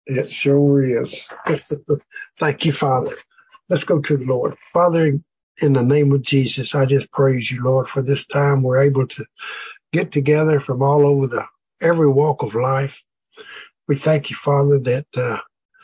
It sure is. Thank you, Father. Let's go to the Lord. Father, in the name of Jesus, I just praise you, Lord, for this time we're able to get together from all over every walk of life. We thank you, Father, that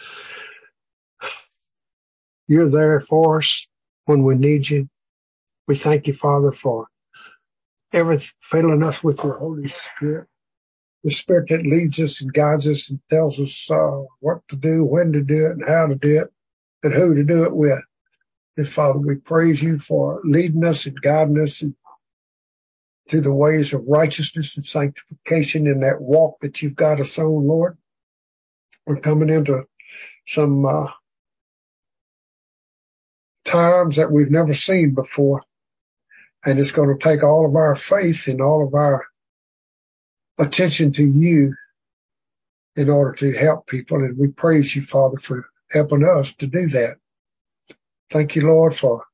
you're there for us when we need you. We thank you, Father, for filling us with your Holy Spirit, the Spirit that leads us and guides us and tells us what to do, when to do it, and how to do it, and who to do it with. And Father, we praise you for leading us and guiding us to the ways of righteousness and sanctification in that walk that you've got us on, Lord. We're coming into some times that we've never seen before. And it's going to take all of our faith and all of our attention to you in order to help people. And we praise you, Father, for helping us to do that. Thank you, Lord, for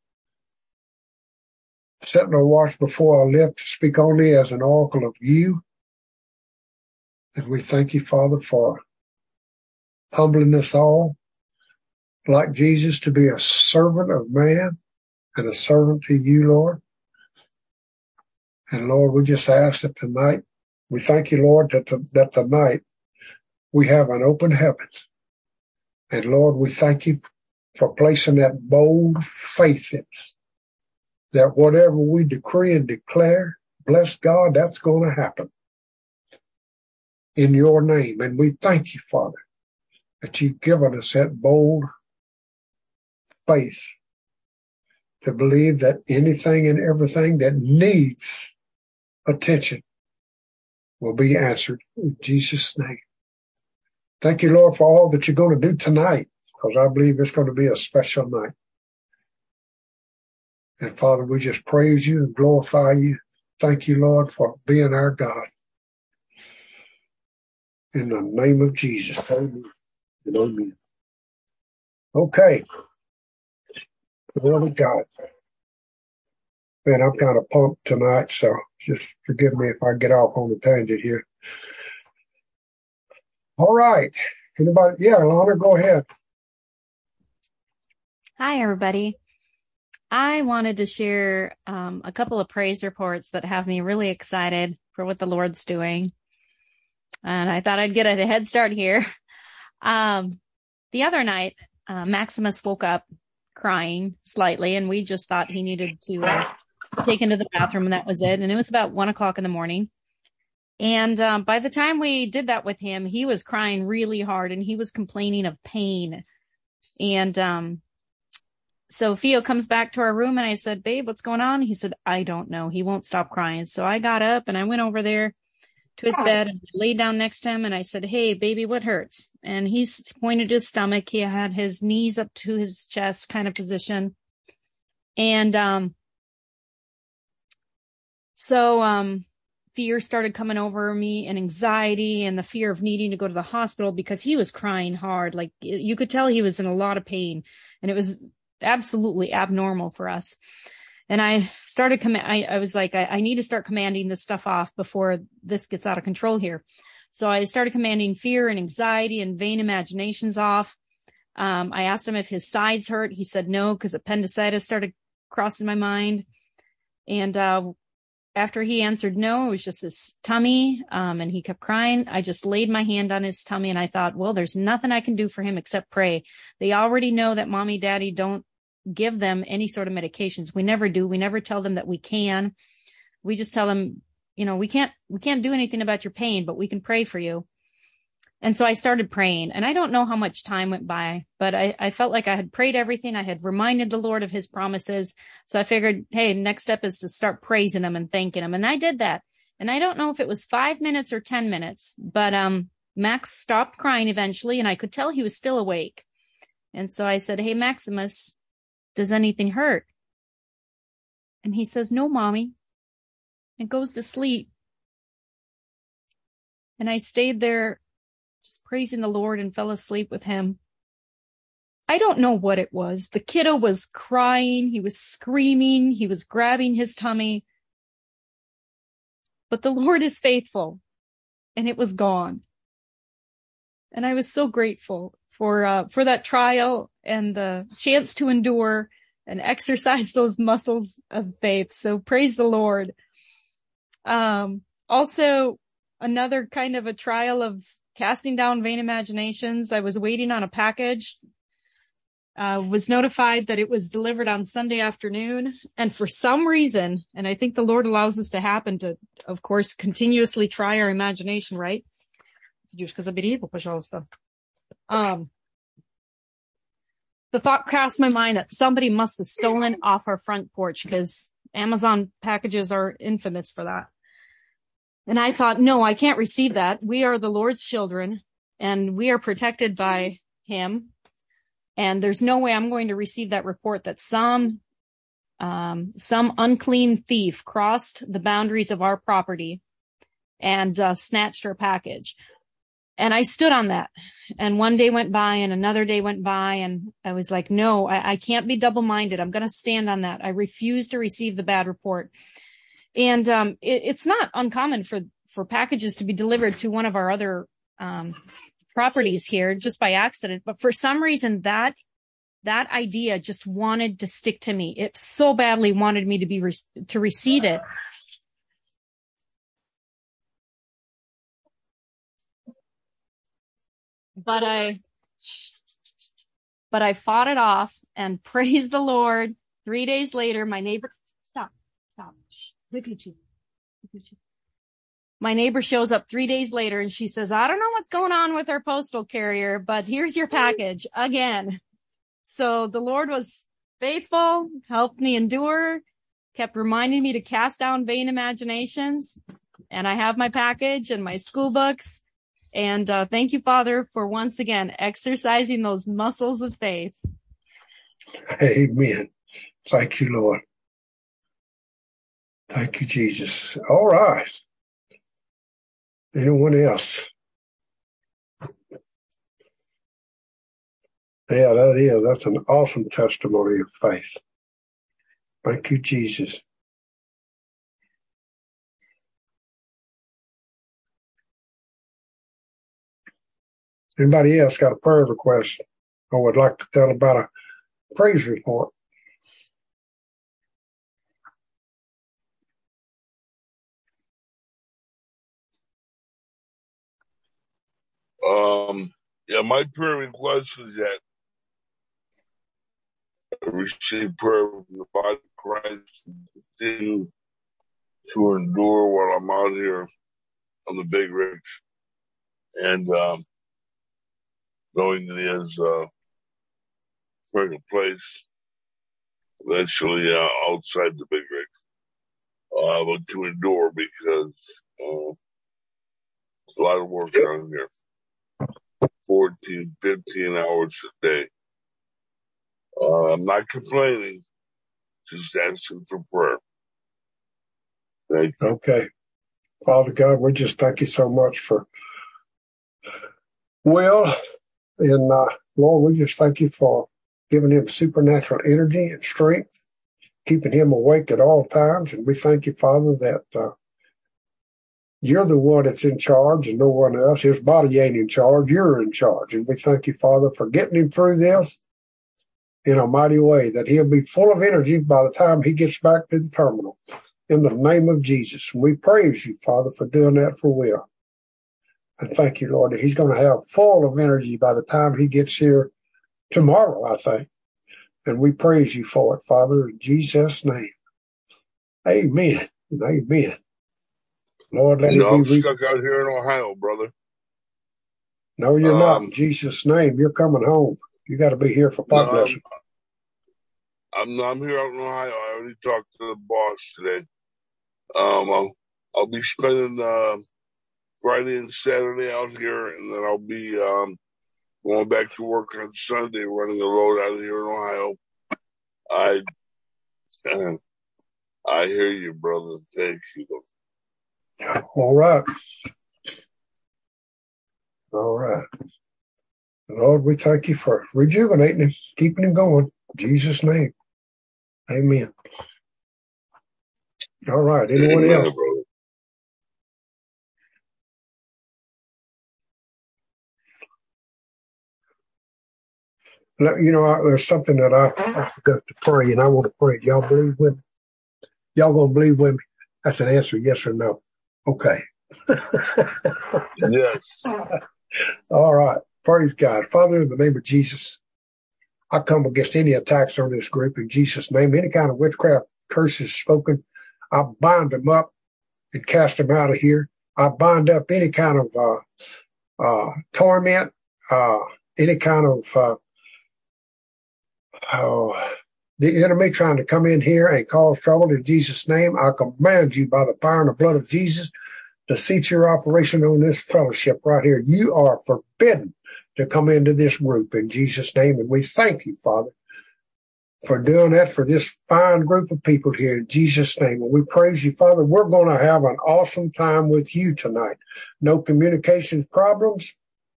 setting a watch before our lips to speak only as an oracle of you. And we thank you, Father, for humbling us all, like Jesus, to be a servant of man and a servant to you, Lord. And Lord, we just ask that tonight, we thank you, Lord, that tonight we have an open heaven. And Lord, we thank you for placing that bold faith in us, that whatever we decree and declare, bless God, that's going to happen in your name. And we thank you, Father, that you've given us that bold faith to believe that anything and everything that needs attention will be answered in Jesus' name. Thank you, Lord, for all that you're going to do tonight, because I believe it's going to be a special night. And Father, we just praise you and glorify you. Thank you, Lord, for being our God. In the name of Jesus, amen and amen. Okay. Well, we got it. Man, I'm kind of pumped tonight, so just forgive me if I get off on a tangent here. All right. Anybody? Yeah, Lana, go ahead. Hi, everybody. I wanted to share a couple of praise reports that have me really excited for what the Lord's doing. And I thought I'd get a head start here. The other night, Maximus woke up crying slightly, and we just thought he needed to take into the bathroom, and that was it. And it was about 1:00 in the morning. And by the time we did that with him, he was crying really hard, and he was complaining of pain. And so Theo comes back to our room, and I said, "Babe, what's going on?" He said, "I don't know. He won't stop crying." So I got up, and I went over there to his bed and laid down next to him, and I said, "Hey, baby, what hurts?" And he pointed to his stomach. He had his knees up to his chest kind of position. And so fear started coming over me, and anxiety, and the fear of needing to go to the hospital because he was crying hard. Like, you could tell he was in a lot of pain, and it was absolutely abnormal for us. And I started, I was like, I need to start commanding this stuff off before this gets out of control here. So I started commanding fear and anxiety and vain imaginations off. I asked him if his sides hurt. He said no, because appendicitis started crossing my mind. And after he answered no, it was just his tummy, and he kept crying. I just laid my hand on his tummy, and I thought, well, there's nothing I can do for him except pray. They already know that mommy, daddy don't give them any sort of medications. We never do. We never tell them that we can. We just tell them, we can't do anything about your pain, but we can pray for you. And so I started praying, and I don't know how much time went by, but I felt like I had prayed everything. I had reminded the Lord of his promises. So I figured, hey, next step is to start praising him and thanking him. And I did that. And I don't know if it was 5 minutes or 10 minutes, but Max stopped crying eventually, and I could tell he was still awake. And so I said, "Hey, Maximus, does anything hurt?" And he says, "No, mommy," and goes to sleep. And I stayed there just praising the Lord and fell asleep with him. I don't know what it was. The kiddo was crying. He was screaming. He was grabbing his tummy. But the Lord is faithful, and it was gone. And I was so grateful for that trial and the chance to endure and exercise those muscles of faith. So praise the Lord. Also another kind of a trial of casting down vain imaginations. I was waiting on a package, was notified that it was delivered on Sunday afternoon. And for some reason, and I think the Lord allows this to happen to, of course, continuously try our imagination, right? The thought crossed my mind that somebody must have stolen off our front porch, because Amazon packages are infamous for that. And I thought, no, I can't receive that. We are the Lord's children and we are protected by him. And there's no way I'm going to receive that report that some unclean thief crossed the boundaries of our property and snatched our package. And I stood on that. And one day went by and another day went by. And I was like, no, I can't be double-minded. I'm going to stand on that. I refuse to receive the bad report. And it's not uncommon for packages to be delivered to one of our other properties here just by accident. But for some reason, that idea just wanted to stick to me. It so badly wanted me to receive it. But I fought it off, and praise the Lord. 3 days later, my neighbor, stop. Shh. My neighbor shows up 3 days later and she says, I don't know what's going on with our postal carrier, but here's your package again. So the Lord was faithful, helped me endure, kept reminding me to cast down vain imaginations. And I have my package and my school books. And thank you, Father, for once again exercising those muscles of faith. Amen. Thank you, Lord. Thank you, Jesus. All right. Anyone else? Yeah, that's an awesome testimony of faith. Thank you, Jesus. Anybody else got a prayer request or would like to tell about a praise report? Yeah, my prayer request is that I receive prayer from the body of Christ and continue to endure while I'm out here on the big rigs, and knowing that he has a place eventually outside the big rigs, but to endure because it's a lot of work down here. 14, 15 hours a day. I'm not complaining, just asking for prayer. Thank you. Okay. Father God, we just thank you so much for Will. And Lord, we just thank you for giving him supernatural energy and strength, keeping him awake at all times. And we thank you, Father, that you're the one that's in charge and no one else. His body ain't in charge. You're in charge. And we thank you, Father, for getting him through this in a mighty way, that he'll be full of energy by the time he gets back to the terminal. In the name of Jesus. And we praise you, Father, for doing that for Will. And thank you, Lord, that he's going to have full of energy by the time he gets here tomorrow, I think. And we praise you for it, Father, in Jesus' name. Amen. Amen. Lord, let it be. I'm stuck out here in Ohio, brother. No, you're not. In Jesus' name, you're coming home. You got to be here for pot blessing. I'm here out in Ohio. I already talked to the boss today. I'll be spending Friday and Saturday out here, and then I'll be going back to work on Sunday, running a load out of here in Ohio. I hear you, brother. Thank you. All right. All right. Lord, we thank you for rejuvenating him, keeping him going. In Jesus' name. Amen. All right. Anyone else? There's something that I forgot to pray, and I want to pray. Y'all believe with me? Y'all gonna believe with me? That's an answer, yes or no. Okay. Yes. All right. Praise God. Father, in the name of Jesus, I come against any attacks on this group in Jesus' name. Any kind of witchcraft curses spoken, I bind them up and cast them out of here. I bind up any kind of torment, any kind of the enemy trying to come in here and cause trouble in Jesus' name. I command you by the fire and the blood of Jesus to cease your operation on this fellowship right here. You are forbidden to come into this group in Jesus' name. And we thank you, Father, for doing that for this fine group of people here in Jesus' name. And we praise you, Father. We're going to have an awesome time with you tonight. No communications problems.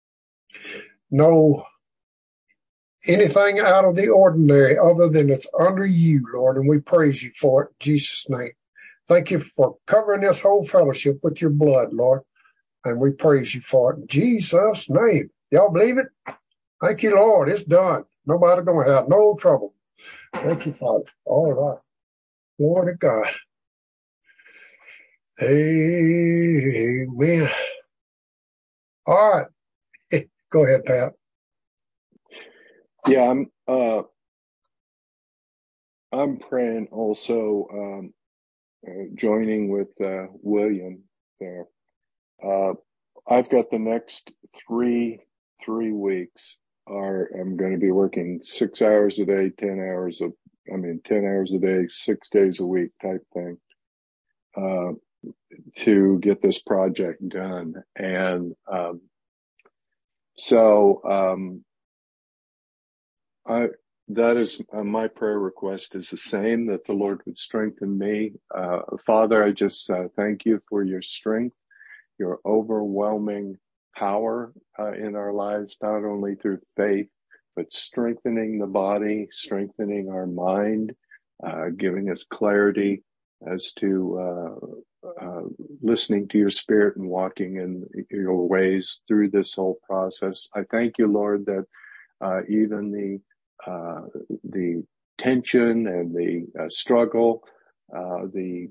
No anything out of the ordinary other than it's under you, Lord. And we praise you for it in Jesus' name. Thank you for covering this whole fellowship with your blood, Lord. And we praise you for it in Jesus' name. Y'all believe it? Thank you, Lord. It's done. Nobody going to have no trouble. Thank you, Father. All right. Glory to God. Amen. All right. Go ahead, Pat. Yeah, I'm praying also, joining with William there. I've got the next three weeks I'm going to be working 6 hours a day, 10 hours a day, 6 days a week type thing, to get this project done. And that is my prayer request is the same, that the Lord would strengthen me. Father, I just thank you for your strength, your overwhelming power in our lives, not only through faith, but strengthening the body, strengthening our mind, giving us clarity as to listening to your spirit and walking in your ways through this whole process. I thank you, Lord, that even the tension and the struggle, the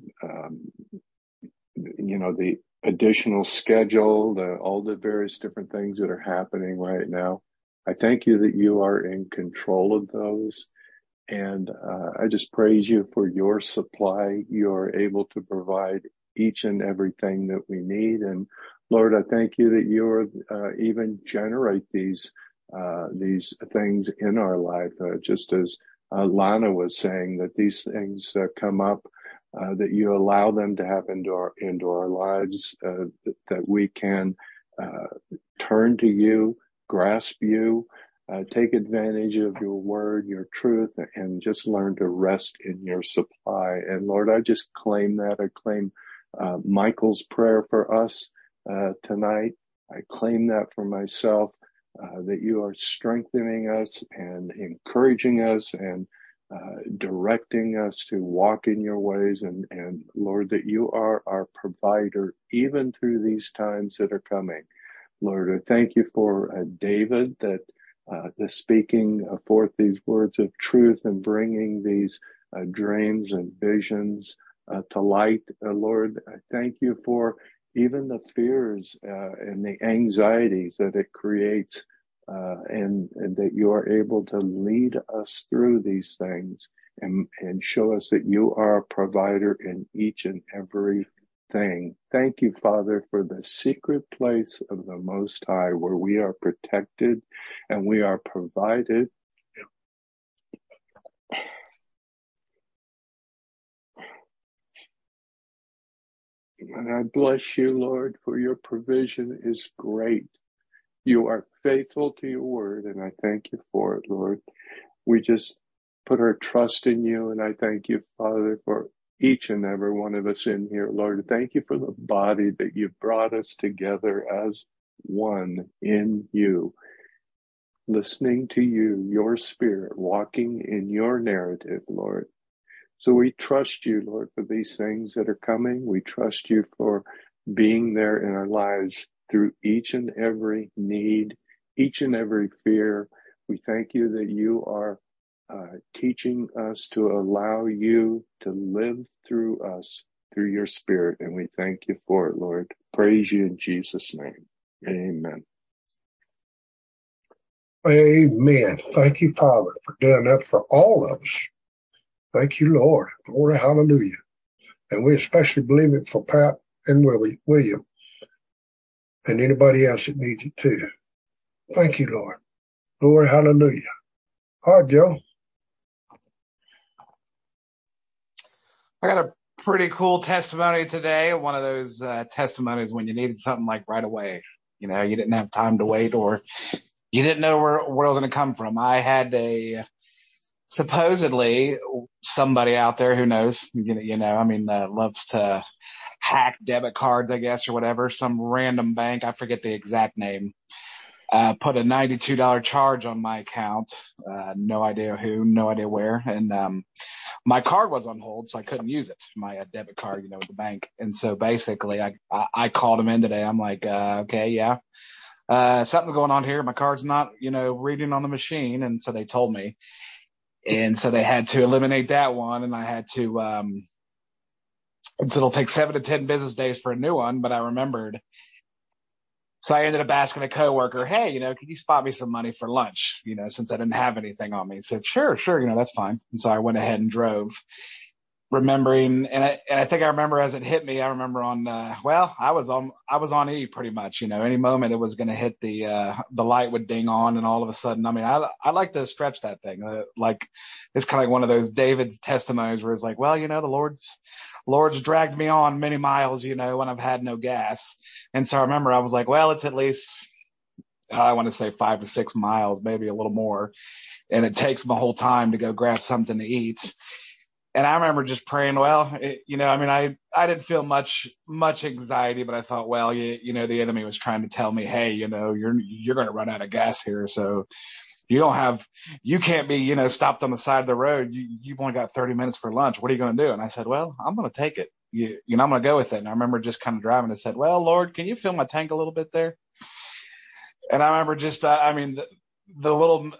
additional schedule, all the various different things that are happening right now. I thank you that you are in control of those. And I just praise you for your supply. You're able to provide each and everything that we need. And Lord, I thank you that you are even generate these things in our life, just as Lana was saying, that these things come up, that you allow them to happen into our lives, that we can turn to you, grasp you, take advantage of your word, your truth, and just learn to rest in your supply. And Lord, I just claim that. I claim Michael's prayer for us tonight. I claim that for myself, that you are strengthening us and encouraging us and directing us to walk in your ways. And Lord, that you are our provider, even through these times that are coming. Lord, I thank you for David, that the speaking forth these words of truth and bringing these dreams and visions to light. Lord, I thank you for even the fears and the anxieties that it creates, and that you are able to lead us through these things and show us that you are a provider in each and every thing. Thank you, Father, for the secret place of the Most High, where we are protected and we are provided. And I bless you, Lord, for your provision is great. You are faithful to your word, and I thank you for it, Lord. We just put our trust in you, and I thank you, Father, for each and every one of us in here, Lord. Thank you for the body that you brought us together as one in you, listening to you, your spirit, walking in your narrative, Lord. So we trust you, Lord, for these things that are coming. We trust you for being there in our lives through each and every need, each and every fear. We thank you that you are teaching us to allow you to live through us, through your Spirit, and we thank you for it, Lord. Praise you in Jesus' name. Amen. Amen. Thank you, Father, for doing that for all of us. Thank you, Lord. Glory, hallelujah. And we especially believe it for Pat and William and anybody else that needs it too. Thank you, Lord. Glory, hallelujah. All right, Joe. I got a pretty cool testimony today. One of those testimonies when you needed something like right away. You know, you didn't have time to wait, or you didn't know where it was going to come from. I had supposedly somebody out there who knows, loves to hack debit cards, I guess, or whatever. Some random bank, I forget the exact name, put a $92 charge on my account. No idea who, no idea where. And my card was on hold, so I couldn't use it, my debit card, with the bank. And so basically I called them in today. I'm like, okay, yeah. Something's going on here. My card's not, reading on the machine. And so they told me. And so they had to eliminate that one. And I had to, and so it'll take 7 to 10 business days for a new one. But I remembered. So I ended up asking a coworker, hey, can you spot me some money for lunch? Since I didn't have anything on me. He said, sure, that's fine. And so I went ahead and drove. Remembering, and I think I remember as it hit me, I remember I was on E pretty much, any moment it was going to hit the light would ding on, and all of a sudden, I like to stretch that thing. Like it's kind of like one of those David's testimonies where it's like, well, the Lord's dragged me on many miles, when I've had no gas. And so I remember I was like, well, it's at least, I want to say 5 to 6 miles, maybe a little more. And it takes my whole time to go grab something to eat. And I remember just praying, I didn't feel much anxiety, but I thought, well, the enemy was trying to tell me, hey, you're going to run out of gas here. So you can't be, stopped on the side of the road. You've only got 30 minutes for lunch. What are you going to do? And I said, well, I'm going to take it. I'm going to go with it. And I remember just kind of driving and said, well, Lord, can you fill my tank a little bit there? And I remember just, the little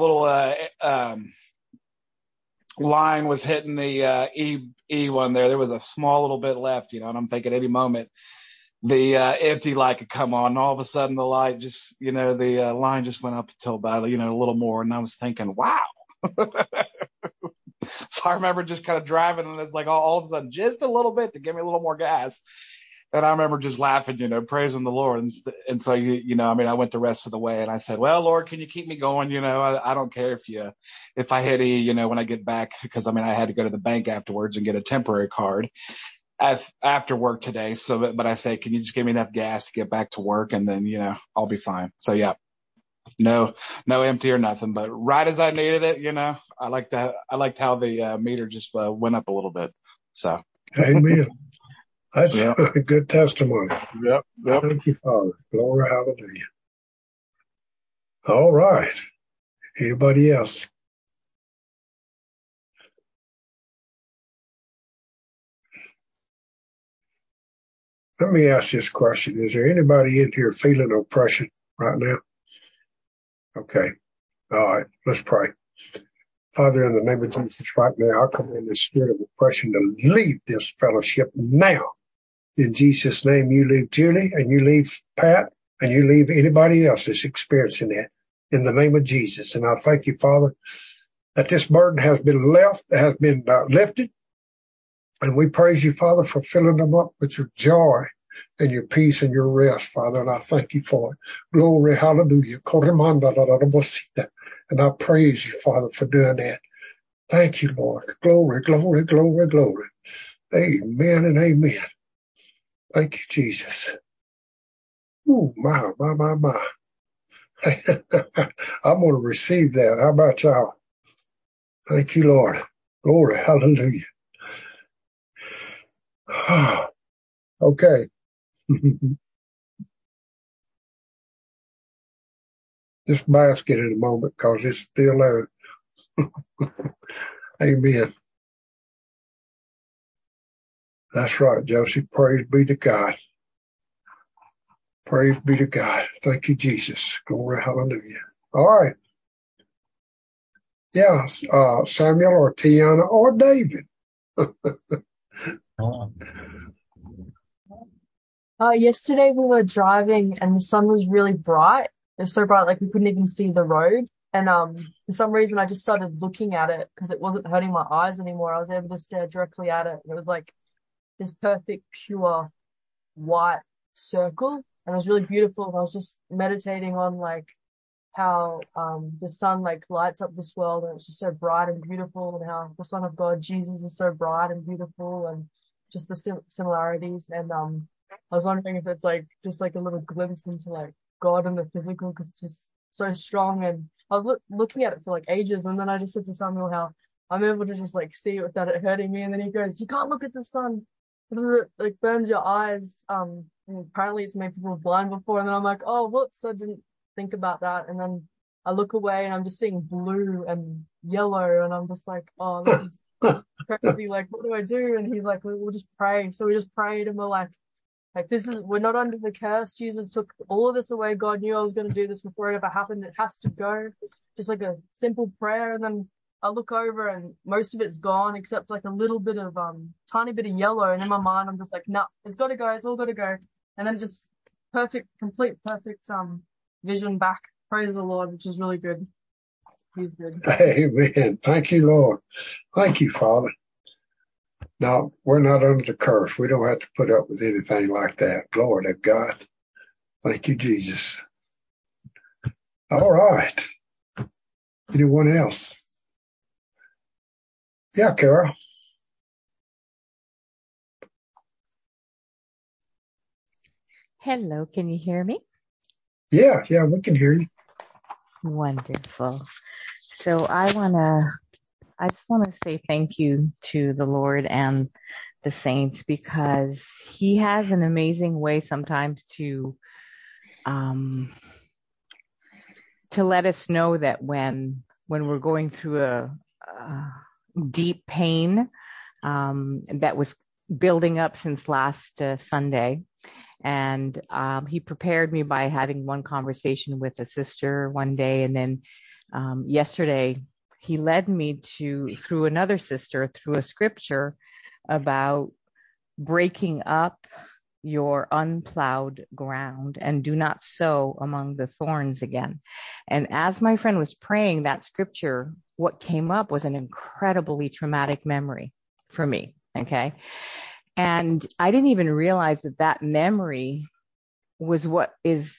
line was hitting the E one there. There was a small little bit left, and I'm thinking any moment the empty light could come on. And all of a sudden the light just, the line just went up until about, a little more. And I was thinking, wow. So I remember just kind of driving, and it's like all of a sudden just a little bit to give me a little more gas. And I remember just laughing, praising the Lord. And so, I went the rest of the way, and I said, well, Lord, can you keep me going? I don't care if I hit E, when I get back, because I had to go to the bank afterwards and get a temporary card after work today. So, but I say, can you just give me enough gas to get back to work? And then, I'll be fine. So yeah, no empty or nothing, but right as I needed it, I liked how the meter just went up a little bit. So. Amen. That's a good testimony. Yep. Thank you, Father. Glory, hallelujah. All right. Anybody else? Let me ask this question. Is there anybody in here feeling oppression right now? Okay. All right. Let's pray. Father, in the name of Jesus, right now, I command the spirit of oppression to leave this fellowship now. In Jesus' name, you leave Julie, and you leave Pat, and you leave anybody else that's experiencing that. In the name of Jesus. And I thank you, Father, that this burden has been lifted. And we praise you, Father, for filling them up with your joy and your peace and your rest, Father. And I thank you for it. Glory, hallelujah. And I praise you, Father, for doing that. Thank you, Lord. Glory, glory, glory, glory. Amen and amen. Thank you, Jesus. Ooh, my. I'm going to receive that. How about y'all? Thank you, Lord. Glory, hallelujah. Okay. This basket in a moment because it's still there. Amen. That's right, Josie. Praise be to God. Praise be to God. Thank you, Jesus. Glory, hallelujah. All right. Yeah, Samuel or Tiana or David. Yesterday we were driving and the sun was really bright. It was so bright, like we couldn't even see the road. And for some reason I just started looking at it because it wasn't hurting my eyes anymore. I was able to stare directly at it. And it was like this perfect, pure white circle. And it was really beautiful. And I was just meditating on like how the sun like lights up this world and it's just so bright and beautiful, and how the Son of God, Jesus, is so bright and beautiful, and just the similarities. And I was wondering if it's like just like a little glimpse into like God in the physical, because it's just so strong. And I was looking at it for like ages, and then I just said to Samuel how I'm able to just like see it without it hurting me. And then he goes, "You can't look at the sun because it like burns your eyes." And apparently it's made people blind before. And then I'm like, oh, whoops, I didn't think about that. And then I look away and I'm just seeing blue and yellow, and I'm just like, oh, this is crazy. Like, what do I do? And he's like, we'll just pray. So we just prayed, and we're like, we're not under the curse. Jesus took all of this away. God knew I was going to do this before it ever happened. It has to go. Just like a simple prayer. And then I look over and most of it's gone except like a little bit of, tiny bit of yellow. And in my mind, I'm just like, nah, it's got to go. It's all got to go. And then just complete perfect, vision back. Praise the Lord, which is really good. He's good. Amen. Thank you, Lord. Thank you, Father. No, we're not under the curse. We don't have to put up with anything like that. Glory to God. Thank you, Jesus. All right. Anyone else? Yeah, Carol. Hello, can you hear me? Yeah, we can hear you. Wonderful. So I just want to say thank you to the Lord and the saints, because he has an amazing way sometimes to let us know that when we're going through a deep pain that was building up since last Sunday. And he prepared me by having one conversation with a sister one day. And then yesterday, he led me through another sister, through a scripture about breaking up your unplowed ground and do not sow among the thorns again. And as my friend was praying that scripture, what came up was an incredibly traumatic memory for me. Okay. And I didn't even realize that memory was what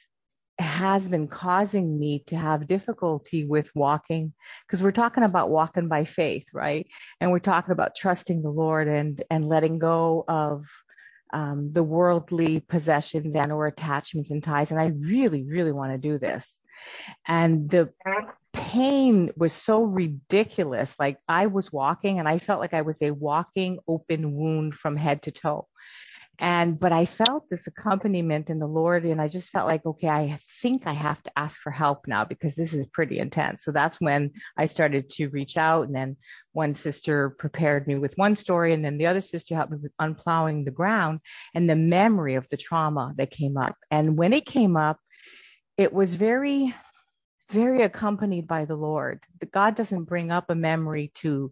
has been causing me to have difficulty with walking, because we're talking about walking by faith, right? And we're talking about trusting the Lord and letting go of the worldly possessions and or attachments and ties. And I really, really want to do this. And the pain was so ridiculous. Like I was walking and I felt like I was a walking open wound from head to toe. But I felt this accompaniment in the Lord, and I just felt like, okay, I think I have to ask for help now because this is pretty intense. So that's when I started to reach out. And then one sister prepared me with one story, and then the other sister helped me with unplowing the ground and the memory of the trauma that came up. And when it came up, it was very, very accompanied by the Lord. God doesn't bring up a memory to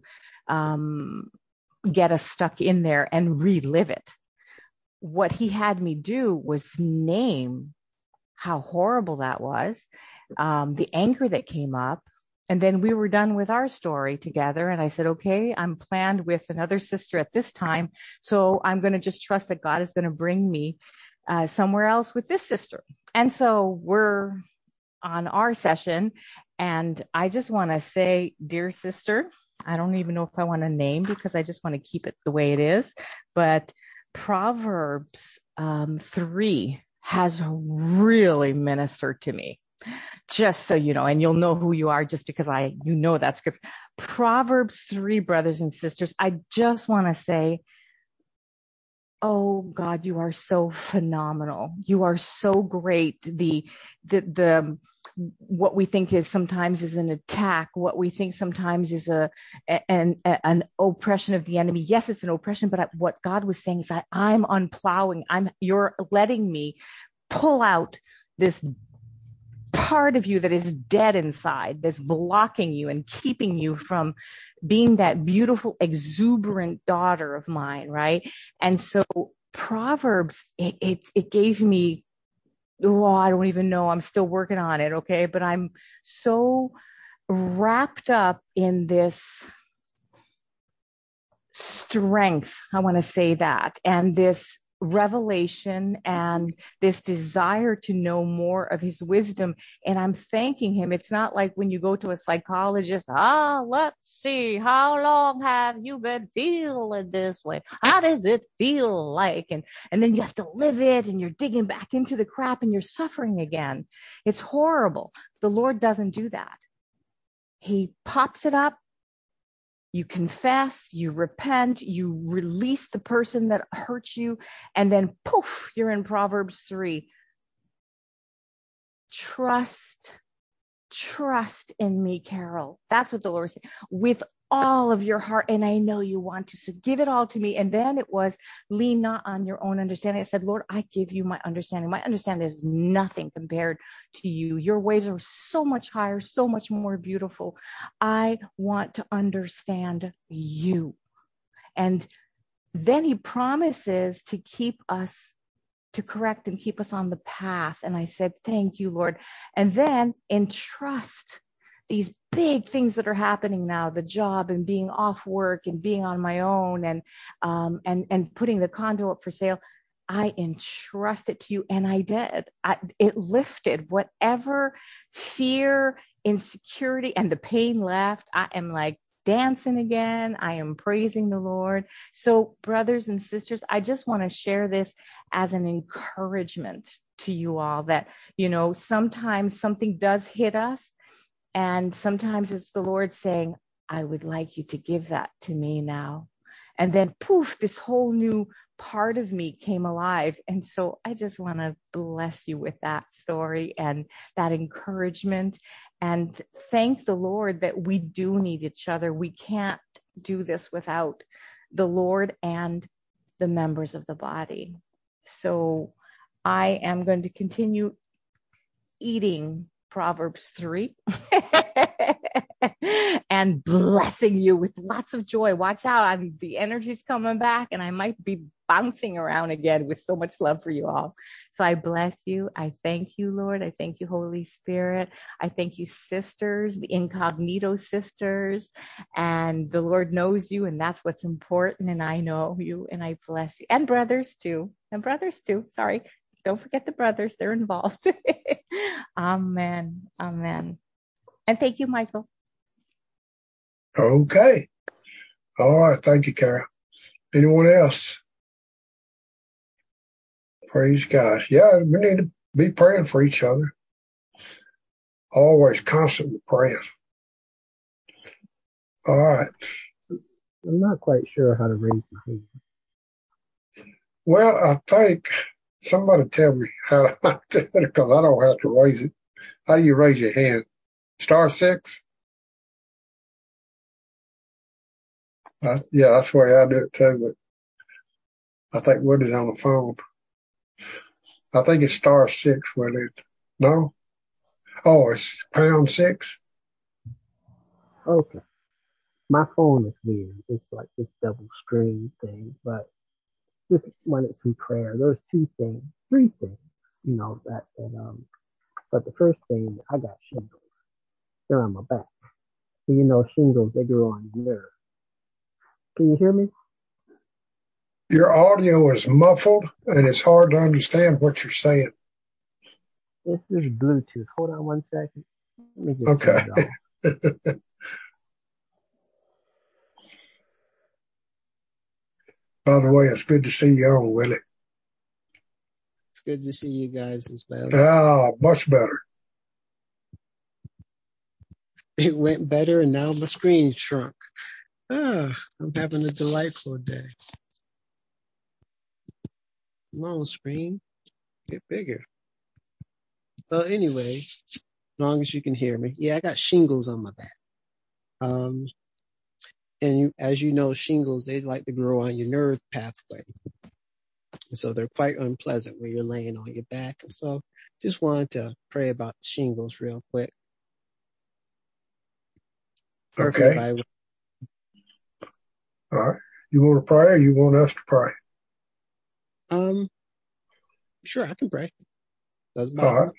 get us stuck in there and relive it. What he had me do was name how horrible that was, the anger that came up. And then we were done with our story together. And I said, okay, I'm planned with another sister at this time. So I'm going to just trust that God is going to bring me somewhere else with this sister. And so we're on our session. And I just want to say, dear sister, I don't even know if I want to name because I just want to keep it the way it is. But Proverbs 3 has really ministered to me, just so you know, and you'll know who you are just because you know that scripture. Proverbs 3, brothers and sisters, I just want to say, oh God, you are so phenomenal. You are so great. The what we think is sometimes is an attack, what we think sometimes is an oppression of the enemy. Yes, it's an oppression, but what God was saying is that I'm unplowing. You're letting me pull out this part of you that is dead inside, that's blocking you and keeping you from being that beautiful, exuberant daughter of mine, right? And so Proverbs, it gave me, I don't even know. I'm still working on it, okay? But I'm so wrapped up in this strength, I want to say that, and this revelation and this desire to know more of his wisdom. And I'm thanking him. It's not like when you go to a psychologist, let's see, how long have you been feeling this way? How does it feel like? And then you have to live it, and you're digging back into the crap and you're suffering again. It's horrible. The Lord doesn't do that. He pops it up. You confess, you repent, you release the person that hurt you, and then poof, you're in Proverbs 3. Trust in me, Carol. That's what the Lord said. With all of your heart, and I know you want to, so give it all to me. And then it was, lean not on your own understanding. I said, Lord, I give you my understanding. My understanding is nothing compared to you. Your ways are so much higher, so much more beautiful. I want to understand you. And then he promises to keep us, to correct and keep us on the path. And I said, thank you, Lord. And then entrust these big things that are happening now, the job and being off work and being on my own and putting the condo up for sale. I entrust it to you. And I did. It lifted whatever fear, insecurity, and the pain left. I am like dancing again. I am praising the Lord. So brothers and sisters, I just want to share this as an encouragement to you all that, sometimes something does hit us. And sometimes it's the Lord saying, I would like you to give that to me now. And then poof, this whole new part of me came alive. And so I just want to bless you with that story and that encouragement, and thank the Lord that we do need each other. We can't do this without the Lord and the members of the body. So I am going to continue eating Proverbs 3 and blessing you with lots of joy. Watch out. The energy's coming back, and I might be bouncing around again with so much love for you all. So I bless you. I thank you, Lord. I thank you, Holy Spirit. I thank you, sisters, the incognito sisters, and the Lord knows you, and that's what's important. And I know you, and I bless you. And brothers too. Sorry. Don't forget the brothers. They're involved. Amen. Amen. And thank you, Michael. Okay. All right. Thank you, Carol. Anyone else? Praise God. Yeah, we need to be praying for each other. Always constantly praying. All right. I'm not quite sure how to raise my hand. Well, I think somebody tell me how to do it, because I don't have to raise it. How do you raise your hand? *6? Yeah, that's the way I do it too. But I think Woody's on the phone. I think it's *6 with it. No? Oh, it's #6? Okay. My phone is weird. It's like this double screen thing, but just wanted some prayer. There's three things, but the first thing, I got shingles. They're on my back. And shingles, they grow on your nerve. Can you hear me? Your audio is muffled, and it's hard to understand what you're saying. This is Bluetooth. Hold on one second. Let me just Okay. turn it off. By the way, it's good to see you on, Willie. It's good to see you guys as well. Much better. It went better, and now my screen shrunk. I'm having a delightful day. Come on, screen. Get bigger. Well, anyway, as long as you can hear me. Yeah, I got shingles on my back. And as you know, shingles, they like to grow on your nerve pathway. And so they're quite unpleasant when you're laying on your back. And so just wanted to pray about shingles real quick. Or if Okay. anybody, All right. You want to pray or you want us to pray? sure, I can pray. Doesn't All bother right. me.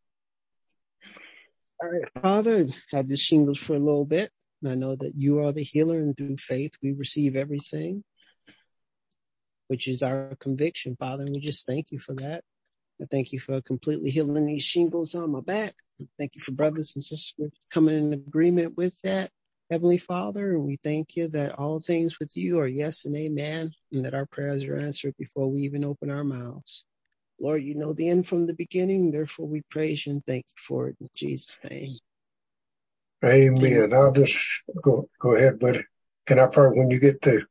All right, Father, I had the shingles for a little bit. And I know that you are the healer, and through faith we receive everything, which is our conviction, Father. And we just thank you for that. I thank you for completely healing these shingles on my back. Thank you for brothers and sisters coming in agreement with that, Heavenly Father. And we thank you that all things with you are yes and amen, and that our prayers are answered before we even open our mouths. Lord, you know the end from the beginning. Therefore, we praise you and thank you for it in Jesus' name. Amen. I'll just go ahead, buddy. Can I pray when you get to?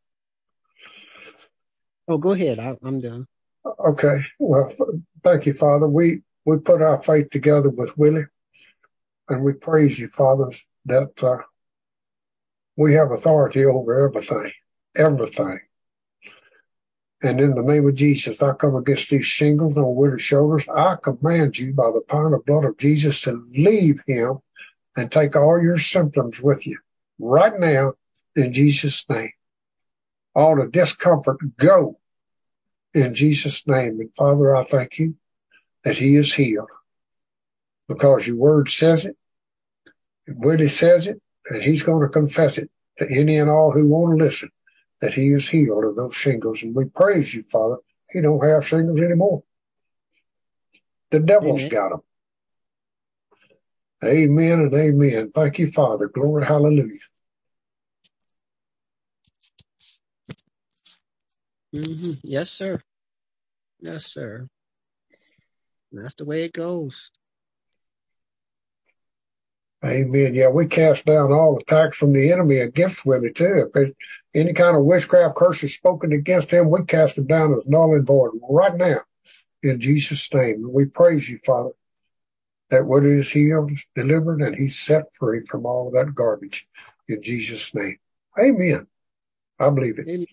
Oh, go ahead. I'm done. Okay. Well, thank you, Father. We put our faith together with Willie, and we praise you, Father, that we have authority over everything. And in the name of Jesus, I come against these shingles on Willie's shoulders. I command you by the power and blood of Jesus to leave him and take all your symptoms with you right now in Jesus' name. All the discomfort, go in Jesus' name. And Father, I thank you that he is healed because your word says it, and Willie says it, and he's going to confess it to any and all who want to listen, that he is healed of those shingles. And we praise you, Father. He don't have shingles anymore. The devil's Amen. got them. Amen and amen. Thank you, Father. Glory, hallelujah. Mm-hmm. Yes, sir. Yes, sir. That's the way it goes. Amen. Yeah, we cast down all attacks from the enemy against Willie too. If there's any kind of witchcraft curses spoken against him, we cast them down as null and void right now in Jesus' name. And we praise you, Father, that Willie is healed, delivered, and he's set free from all of that garbage in Jesus' name. Amen. I believe it. Amen.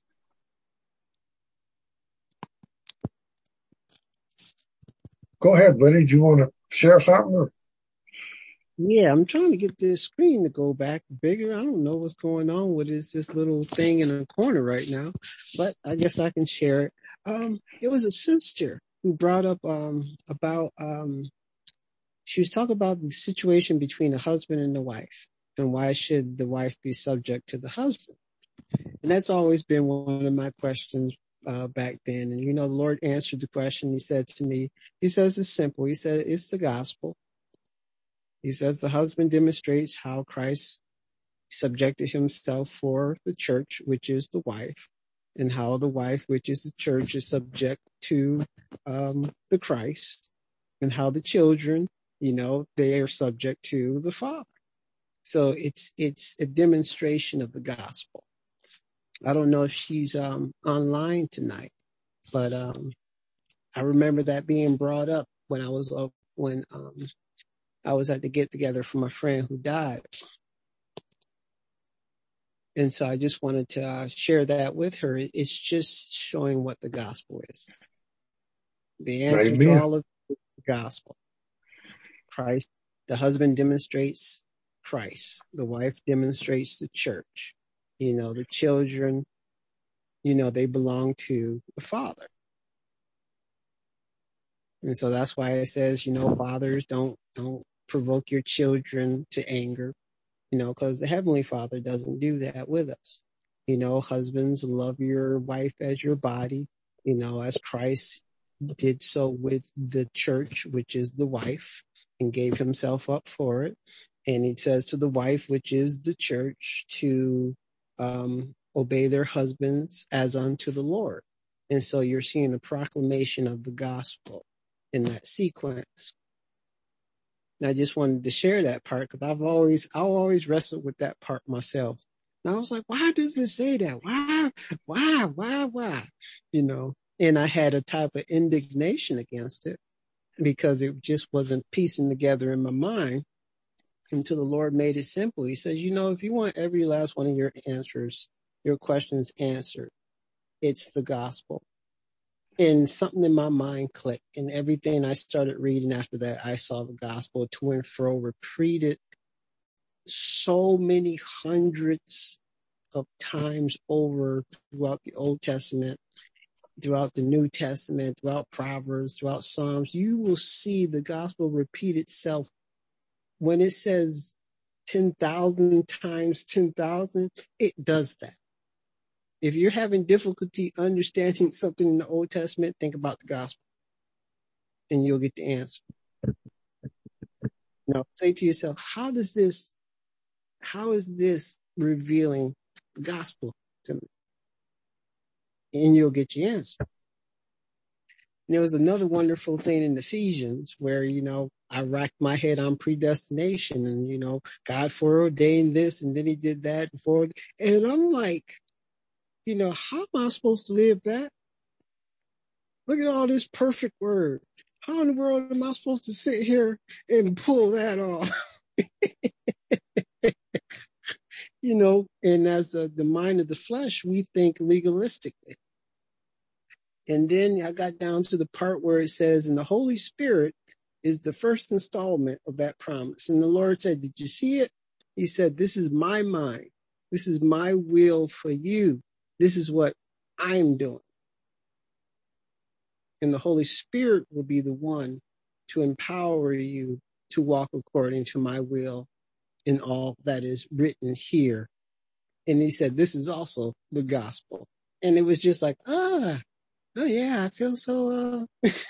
Go ahead, Willie. Do you want to share something? Or? Yeah, I'm trying to get this screen to go back bigger. I don't know what's going on with this little thing in the corner right now, but I guess I can share it. It was a sister who brought up about she was talking about the situation between the husband and the wife, and why should the wife be subject to the husband? And that's always been one of my questions back then. And the Lord answered the question. He said to me, he says it's simple. He said it's the gospel. He says the husband demonstrates how Christ subjected himself for the church, which is the wife, and how the wife, which is the church, is subject to the Christ, and how the children, they are subject to the Father. So it's a demonstration of the gospel. I don't know if she's online tonight, but I remember that being brought up when I was at the get together for my friend who died. And so I just wanted to share that with her. It's just showing what the gospel is. The answer to all of the gospel. Christ, the husband demonstrates Christ. The wife demonstrates the church. The children, they belong to the Father. And so that's why it says, fathers, don't provoke your children to anger, because the Heavenly Father doesn't do that with us. Husbands, love your wife as your body, as Christ did so with the church, which is the wife, and gave himself up for it. And he says to the wife, which is the church, to obey their husbands as unto the Lord. And so you're seeing the proclamation of the gospel in that sequence. And I just wanted to share that part because I've always wrestled with that part myself. And I was like, why does it say that? Why? And I had a type of indignation against it because it just wasn't piecing together in my mind until the Lord made it simple. He says, if you want every last one of your questions answered, it's the gospel. And something in my mind clicked, and everything I started reading after that, I saw the gospel to and fro repeated so many hundreds of times over throughout the Old Testament, throughout the New Testament, throughout Proverbs, throughout Psalms. You will see the gospel repeat itself. When it says 10,000 times 10,000, it does that. If you're having difficulty understanding something in the Old Testament, think about the gospel and you'll get the answer. Say to yourself, how is this revealing the gospel to me? And you'll get your answer. And there was another wonderful thing in Ephesians where, I racked my head on predestination and, God foreordained this and then he did that before. And I'm like, how am I supposed to live that? Look at all this perfect word. How in the world am I supposed to sit here and pull that off? And as the mind of the flesh, we think legalistically. And then I got down to the part where it says, and the Holy Spirit is the first installment of that promise. And the Lord said, did you see it? He said, this is my mind. This is my will for you. This is what I'm doing. And the Holy Spirit will be the one to empower you to walk according to my will in all that is written here. And he said, this is also the gospel. And it was just like, oh yeah, I feel so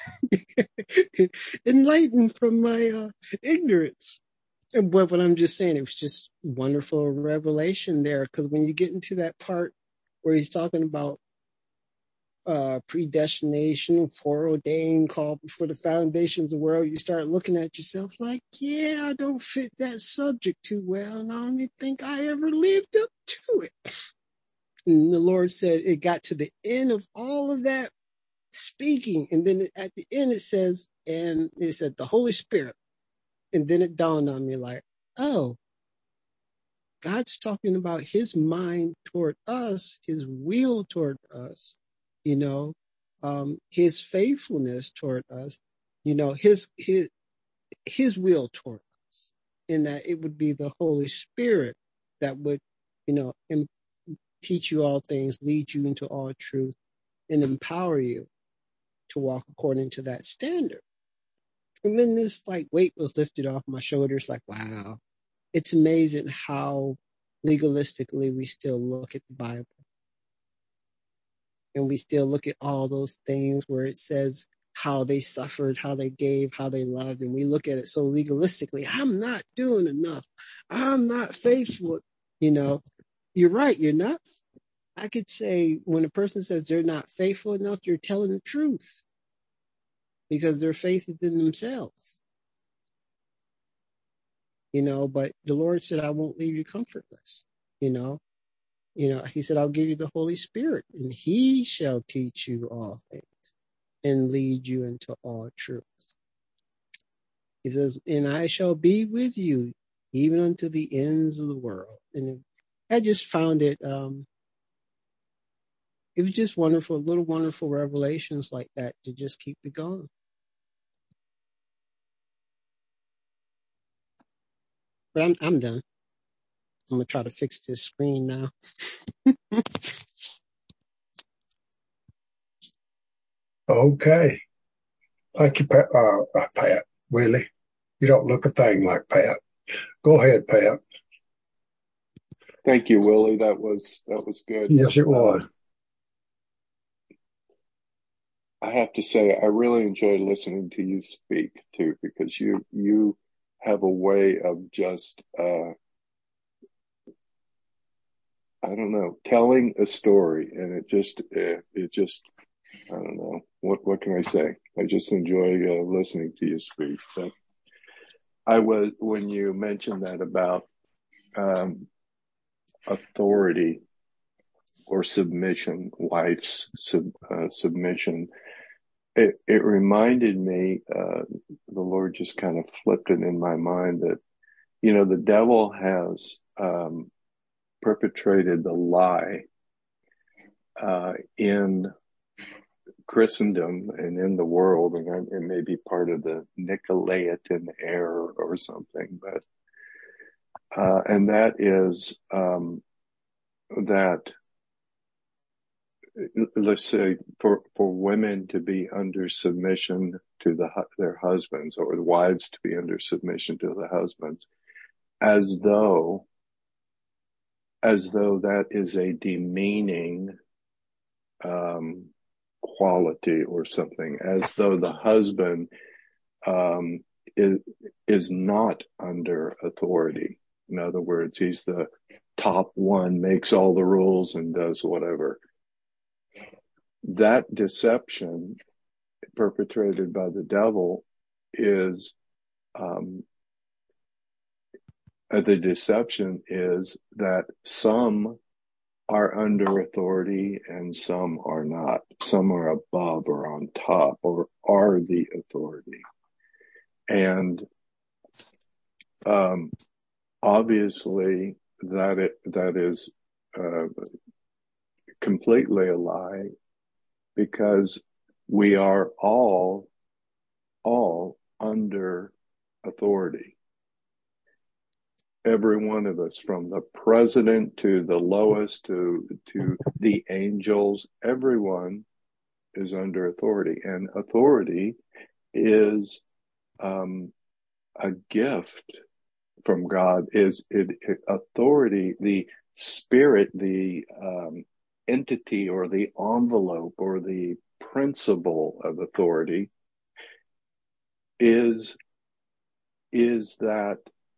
enlightened from my ignorance. But what I'm just saying, it was just wonderful revelation there. Because when you get into that part where he's talking about predestination, foreordained, called before the foundations of the world, you start looking at yourself like, yeah, I don't fit that subject too well, and I don't even think I ever lived up to it. And the Lord said it got to the end of all of that speaking, and then at the end it says, and it said the Holy Spirit. And then it dawned on me like, oh, God's talking about his mind toward us, his will toward us, his faithfulness toward us, his will toward us, in that it would be the Holy Spirit that would, teach you all things, lead you into all truth, and empower you to walk according to that standard. And then this weight was lifted off my shoulders. Like, wow, it's amazing how legalistically we still look at the Bible. And we still look at all those things where it says how they suffered, how they gave, how they loved. And we look at it so legalistically. I'm not doing enough. I'm not faithful. You're right. You're not. I could say when a person says they're not faithful enough, you're telling the truth. Because they're faithful in themselves. But the Lord said, I won't leave you comfortless. He said, I'll give you the Holy Spirit and he shall teach you all things and lead you into all truth. He says, and I shall be with you even unto the ends of the world. And I just found it, it was just wonderful, little wonderful revelations like that to just keep it going. But I'm done. I'm going to try to fix this screen now. Okay. Thank you, Pat. Willie. You don't look a thing like Pat. Go ahead, Pat. Thank you, Willie. That was good. Yes, it was. I have to say, I really enjoy listening to you speak too, because you have a way of just, I don't know, telling a story, and it just, I don't know, what can I say? I just enjoy listening to you speak. So when you mentioned that about authority or submission, wife's submission, it reminded me, the Lord just kind of flipped it in my mind that, the devil has perpetrated the lie in Christendom and in the world, and it may be part of the Nicolaitan error or something, but and that is that, let's say, for women to be under submission to their husbands, or the wives to be under submission to the husbands, as though that is a demeaning quality or something, as though the husband is not under authority. In other words, he's the top one, makes all the rules and does whatever. That deception perpetrated by the devil is the deception is that some are under authority and some are not. Some are above or on top or are the authority. And obviously that is completely a lie, because we are all under authority. Every one of us, from the president to the lowest to the angels, everyone is under authority. And authority is a gift from God. Authority, the spirit, the entity or the envelope or the principle of authority is that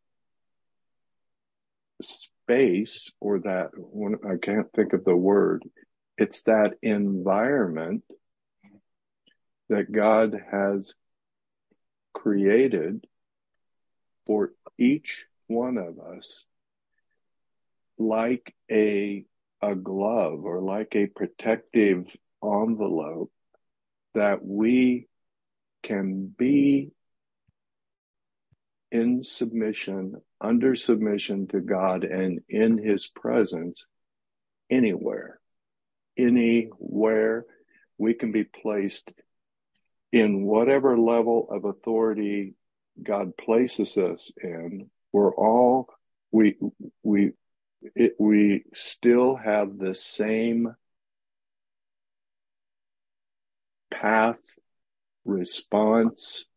space, or that, I can't think of the word, it's that environment that God has created for each one of us, like a glove or like a protective envelope, that we can be in submission, under submission to God, and in His presence anywhere we can be placed in whatever level of authority God places us in. We still have the same path, response,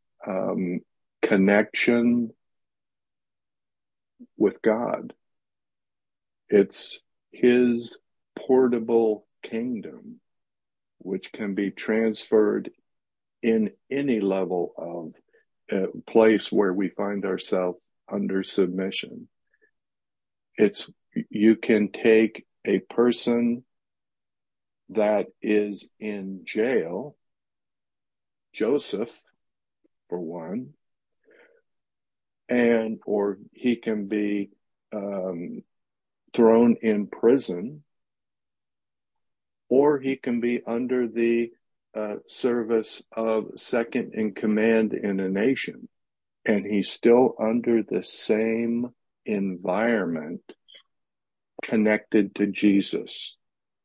connection with God. It's His portable kingdom, which can be transferred in any level of place where we find ourselves under submission. You can take a person that is in jail, Joseph, for one, or he can be thrown in prison, or he can be under the service of second in command in a nation, and he's still under the same environment connected to Jesus.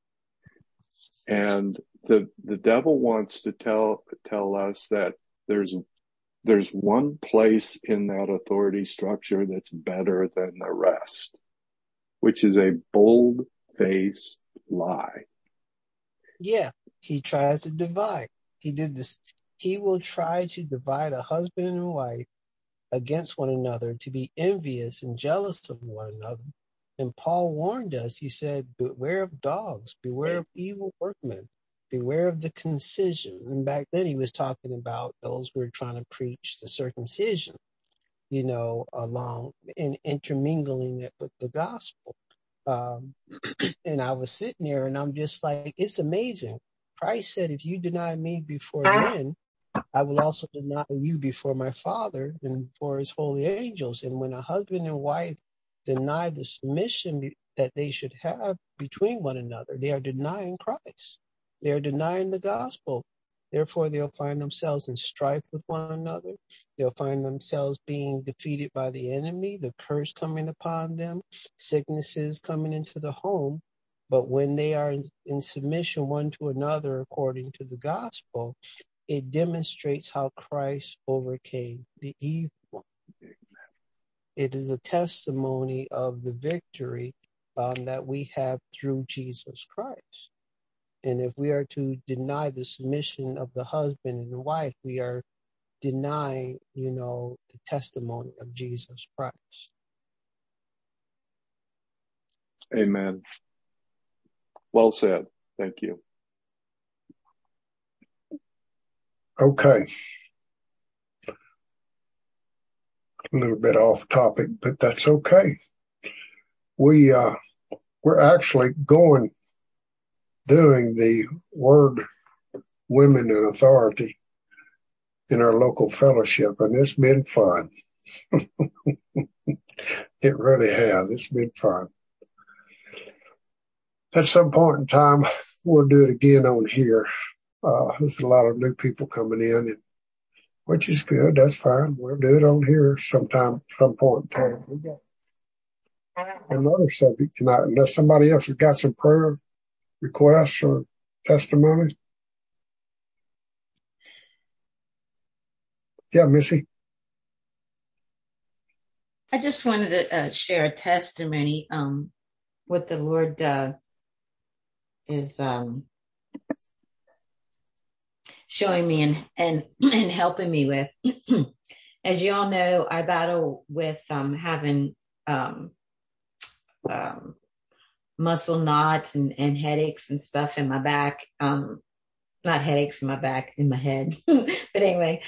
And the devil wants to tell us that there's one place in that authority structure that's better than the rest, which is a bold-faced lie. Yeah, he tries to divide. He did this. He will try to divide a husband and wife against one another, to be envious and jealous of one another. And Paul warned us. He said, beware of dogs, beware of evil workmen, beware of the concision. And back then he was talking about those who were trying to preach the circumcision, along and intermingling it with the gospel. And I was sitting there and I'm just like, it's amazing. Christ said, if you deny me before men, I will also deny you before my Father and before His holy angels. And when a husband and wife deny the submission that they should have between one another, they are denying Christ. They are denying the gospel. Therefore, they'll find themselves in strife with one another. They'll find themselves being defeated by the enemy, the curse coming upon them, sicknesses coming into the home, But when they are in submission one to another according to the gospel, it demonstrates how Christ overcame the evil one. It is a testimony of the victory that we have through Jesus Christ. And if we are to deny the submission of the husband and the wife, we are denying, the testimony of Jesus Christ. Amen. Well said. Thank you. Okay. A little bit off topic, but that's okay. We're actually doing the Word Women in Authority in our local fellowship, and it's been fun. It really has. It's been fun. At some point in time, we'll do it again on here. There's a lot of new people coming in, which is good. That's fine. We'll do it on here some point in time. We got another subject tonight, unless somebody else has got some prayer requests or testimonies. Yeah, Missy. I just wanted to share a testimony. What the Lord is showing me and helping me with. As you all know, I battle with having muscle knots and headaches and stuff in my back. Not headaches in my back, in my head. But anyway,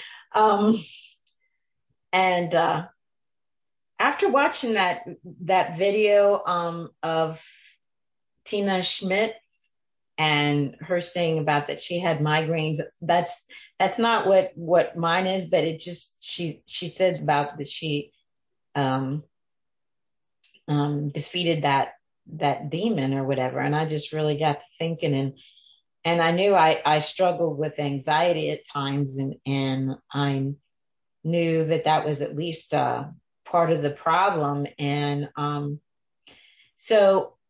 and after watching that video of Tina Schmidt and her saying about that she had migraines, that's not what mine is, but it just she says about that she defeated that demon or whatever, and I just really got to thinking, and I knew I struggled with anxiety at times, and I knew that was at least part of the problem, and so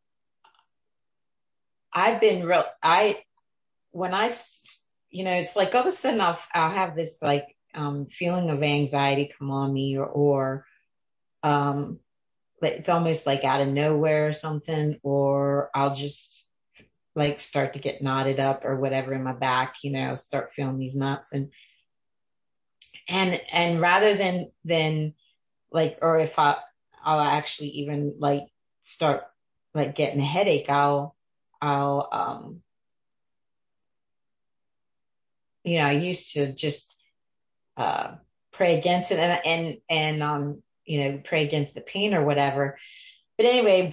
I've been it's like all of a sudden I'll have this like feeling of anxiety come on me, or it's almost like out of nowhere or something, or I'll just like start to get knotted up or whatever in my back, start feeling these knots, and rather than like, or if I'll actually even like start like getting a headache, I'll I used to just pray against it and pray against the pain or whatever. But anyway,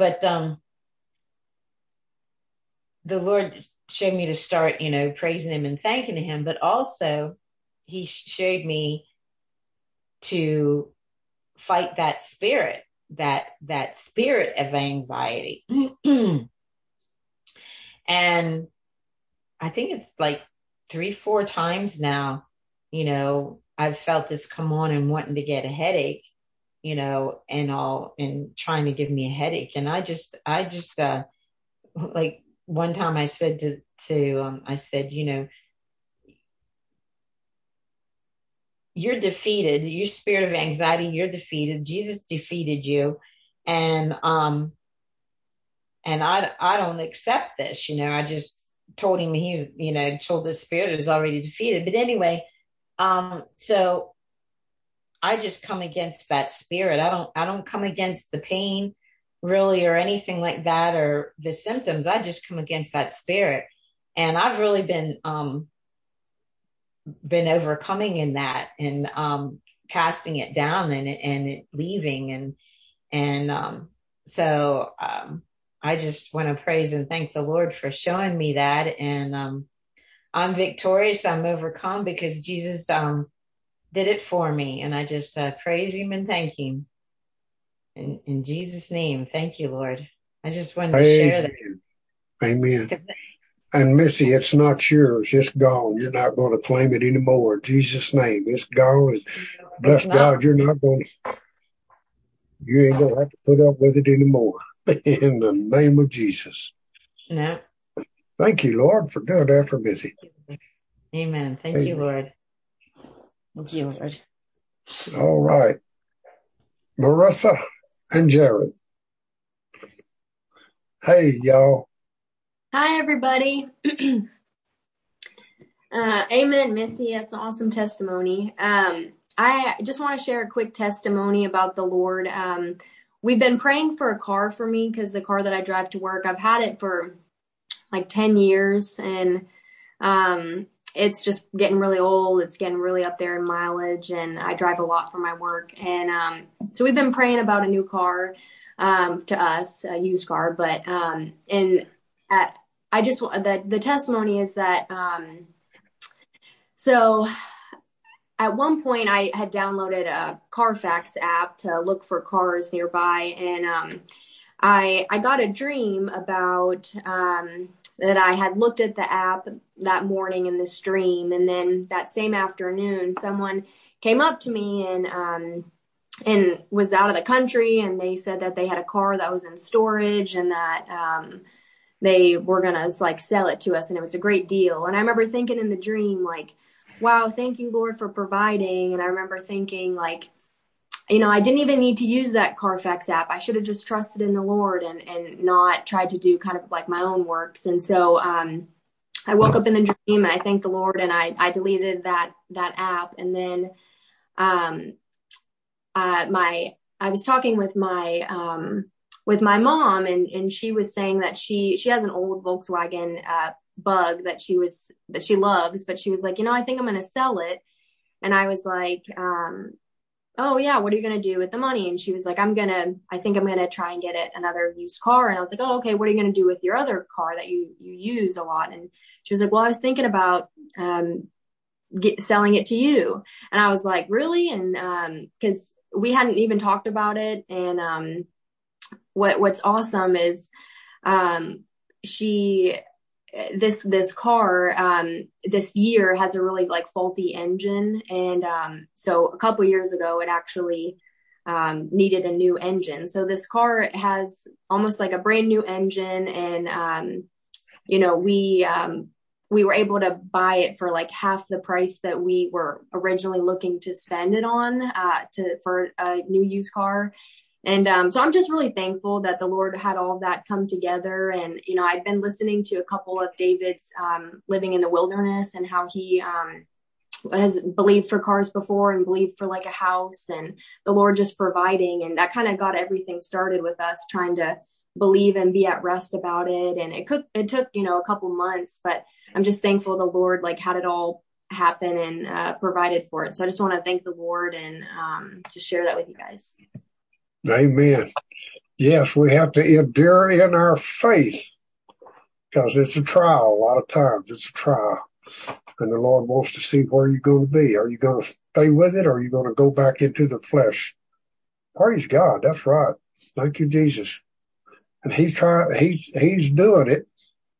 the Lord showed me to start, praising him and thanking him, but also he showed me to fight that spirit of anxiety. And I think it's like 3-4 times now, I've felt this come on and wanting to get a headache, and trying to give me a headache. And I just like one time I said I said, you're defeated. Your spirit of anxiety, you're defeated. Jesus defeated you. And I don't accept this, I just told him he was, told the spirit it was already defeated. But anyway, so I just come against that spirit. I don't come against the pain really or anything like that or the symptoms. I just come against that spirit. And I've really been overcoming in that and casting it down and it leaving. So I just want to praise and thank the Lord for showing me that. And I'm victorious. I'm overcome because Jesus did it for me. And I just praise him and thank him. In Jesus' name, thank you, Lord. I just wanted to share that. Amen. And Missy, it's not yours. It's gone. You're not going to claim it anymore. In Jesus' name, it's gone. And bless God, you ain't going to have to put up with it anymore. In the name of Jesus. No. Thank you, Lord, for doing that for Missy. Amen. Thank you, Lord. Thank you, Lord. All right. Marissa and Jared. Hey, y'all. Hi, everybody. Amen, Missy. That's an awesome testimony. I just want to share a quick testimony about the Lord. We've been praying for a car for me because the car that I drive to work, I've had it for like 10 years and it's just getting really old. It's getting really up there in mileage and I drive a lot for my work. And so we've been praying about a new car to us, a used car. But the testimony is that so at one point I had downloaded a Carfax app to look for cars nearby. And I got a dream about that I had looked at the app that morning in this dream. And then that same afternoon, someone came up to me and was out of the country. And they said that they had a car that was in storage and that they were going to like sell it to us. And it was a great deal. And I remember thinking in the dream, like, wow, thank you, Lord, for providing. And I remember thinking like, you know, I didn't even need to use that Carfax app. I should have just trusted in the Lord and not tried to do kind of like my own works. And so I woke up in the dream and I thanked the Lord and I deleted that app. And then I was talking with my mom and she was saying that she has an old Volkswagen Bug that she loves, but she was like, you know, I think I'm going to sell it. And I was like, oh yeah, what are you going to do with the money? And she was like, I think I'm going to try and get it another used car. And I was like, oh, okay, what are you going to do with your other car that you use a lot? And she was like, well, I was thinking about, selling it to you. And I was like, really? And, cause we hadn't even talked about it. And, what's awesome is, this car, this year has a really like faulty engine. And, so a couple years ago, it actually, needed a new engine. So this car has almost like a brand new engine. And, you know, we were able to buy it for like half the price that we were originally looking to spend it on, for a new used car. And so I'm just really thankful that the Lord had all of that come together. And, you know, I'd been listening to a couple of David's living in the wilderness and how he has believed for cars before and believed for like a house and the Lord just providing. And that kind of got everything started with us trying to believe and be at rest about it. And it took, you know, a couple months, but I'm just thankful the Lord like had it all happen and provided for it. So I just want to thank the Lord and just share that with you guys. Amen. Yes, we have to endure in our faith because it's a trial. A lot of times it's a trial. And the Lord wants to see where you're going to be. Are you going to stay with it or are you going to go back into the flesh? Praise God. That's right. Thank you, Jesus. And he's doing it.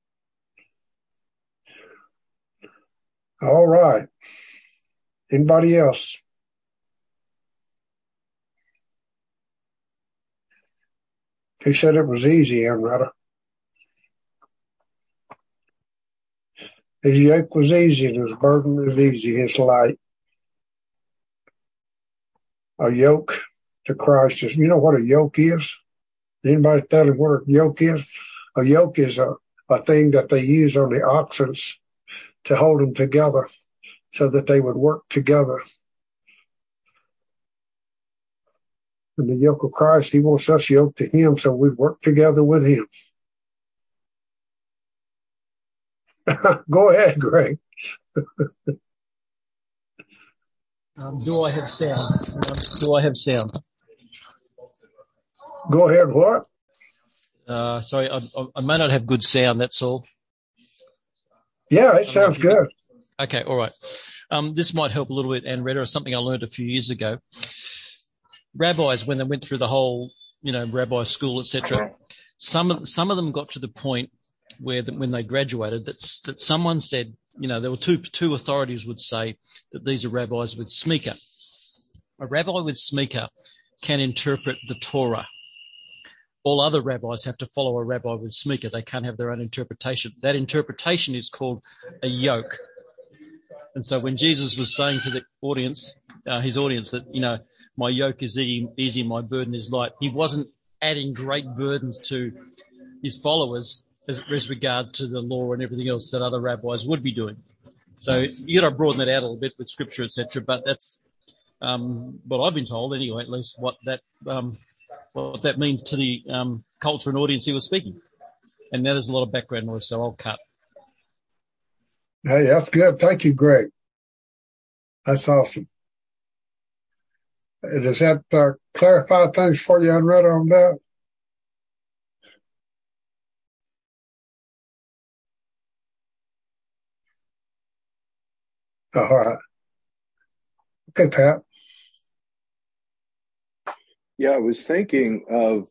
All right. Anybody else? He said it was easy, Henrietta. His yoke was easy and his burden was easy, his light. A yoke to Christ is, you know what a yoke is? Anybody tell him what a yoke is? A yoke is a thing that they use on the oxen to hold them together so that they would work together. And the yoke of Christ, he wants us yoked to him so we work together with him. Go ahead, Greg. Do I have sound? Do I have sound? Go ahead, what? Sorry, I may not have good sound, that's all. Yeah, it sounds good. Okay, all right. This might help a little bit, Henrietta, or something I learned a few years ago. Rabbis, when they went through the whole, you know, rabbi school, etc., some of them got to the point where when they graduated, that someone said, you know, there were two authorities would say that these are rabbis with smicha. A rabbi with smicha can interpret the Torah all other rabbis have to follow a rabbi with smicha. They can't have their own interpretation. That interpretation is called a yoke. And so when Jesus was saying to the audience, his audience, that, you know, my yoke is easy, my burden is light, he wasn't adding great burdens to his followers as regard to the law and everything else that other rabbis would be doing. So you got to broaden that out a little bit with scripture, etc. But that's what I've been told, anyway, at least what that means to the culture and audience he was speaking. And now there's a lot of background noise, so I'll cut. Hey, that's good. Thank you, Greg. That's awesome. Does that clarify things for you, Henrietta, on that? All right. Okay, Pat. Yeah, I was thinking of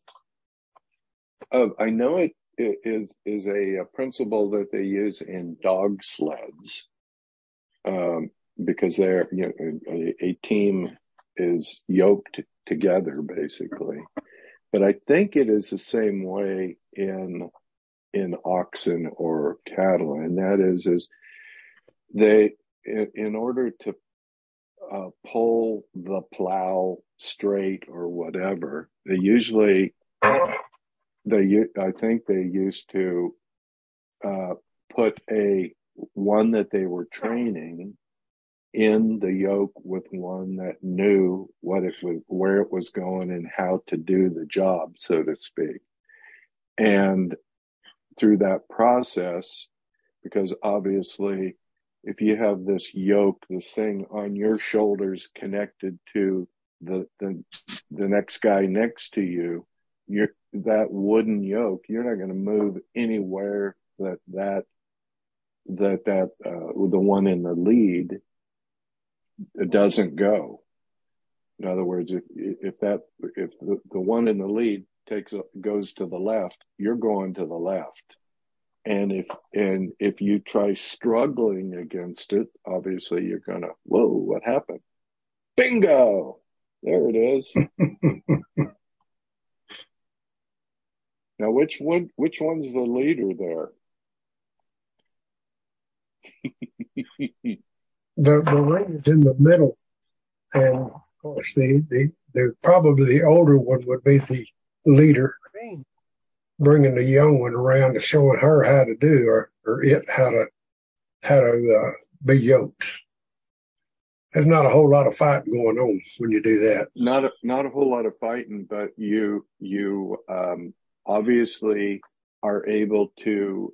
I know it is a principle that they use in dog sleds, because they're, you know, a team is yoked together basically. But I think it is the same way in oxen or cattle, and that is they, in order to pull the plow straight or whatever, I think they used to put one that they were training in the yoke with one that knew what it was, where it was going, and how to do the job, so to speak. And through that process, because obviously if you have this yoke, this thing on your shoulders connected to the next guy next to you, that wooden yoke, you're not going to move anywhere that the one in the lead doesn't go. In other words, if the one in the lead goes to the left, you're going to the left. And if you try struggling against it, obviously you're gonna, whoa, what happened? Bingo! There it is. Now, which one's the leader there? The ring is in the middle, and of course the probably the older one would be the leader, bringing the young one around and showing her how to do, or it how to be yoked. There's not a whole lot of fighting going on when you do that. Not a whole lot of fighting, but you obviously are able to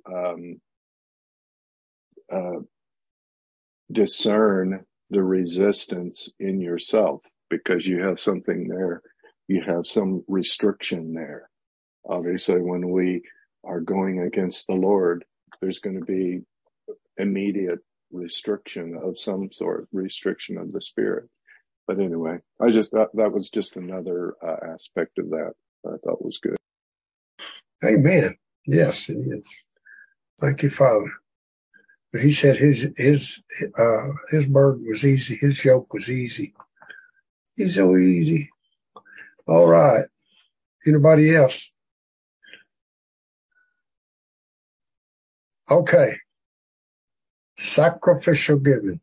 discern the resistance in yourself, because you have something there, you have some restriction there. Obviously, when we are going against the Lord, there's going to be immediate restriction of some sort, restriction of the spirit. But anyway, that was just another aspect of that I thought was good. Amen. Yes, it is. Thank you, Father. But he said his burden was easy, his yoke was easy. He's so easy. All right. Anybody else? Okay. Sacrificial giving.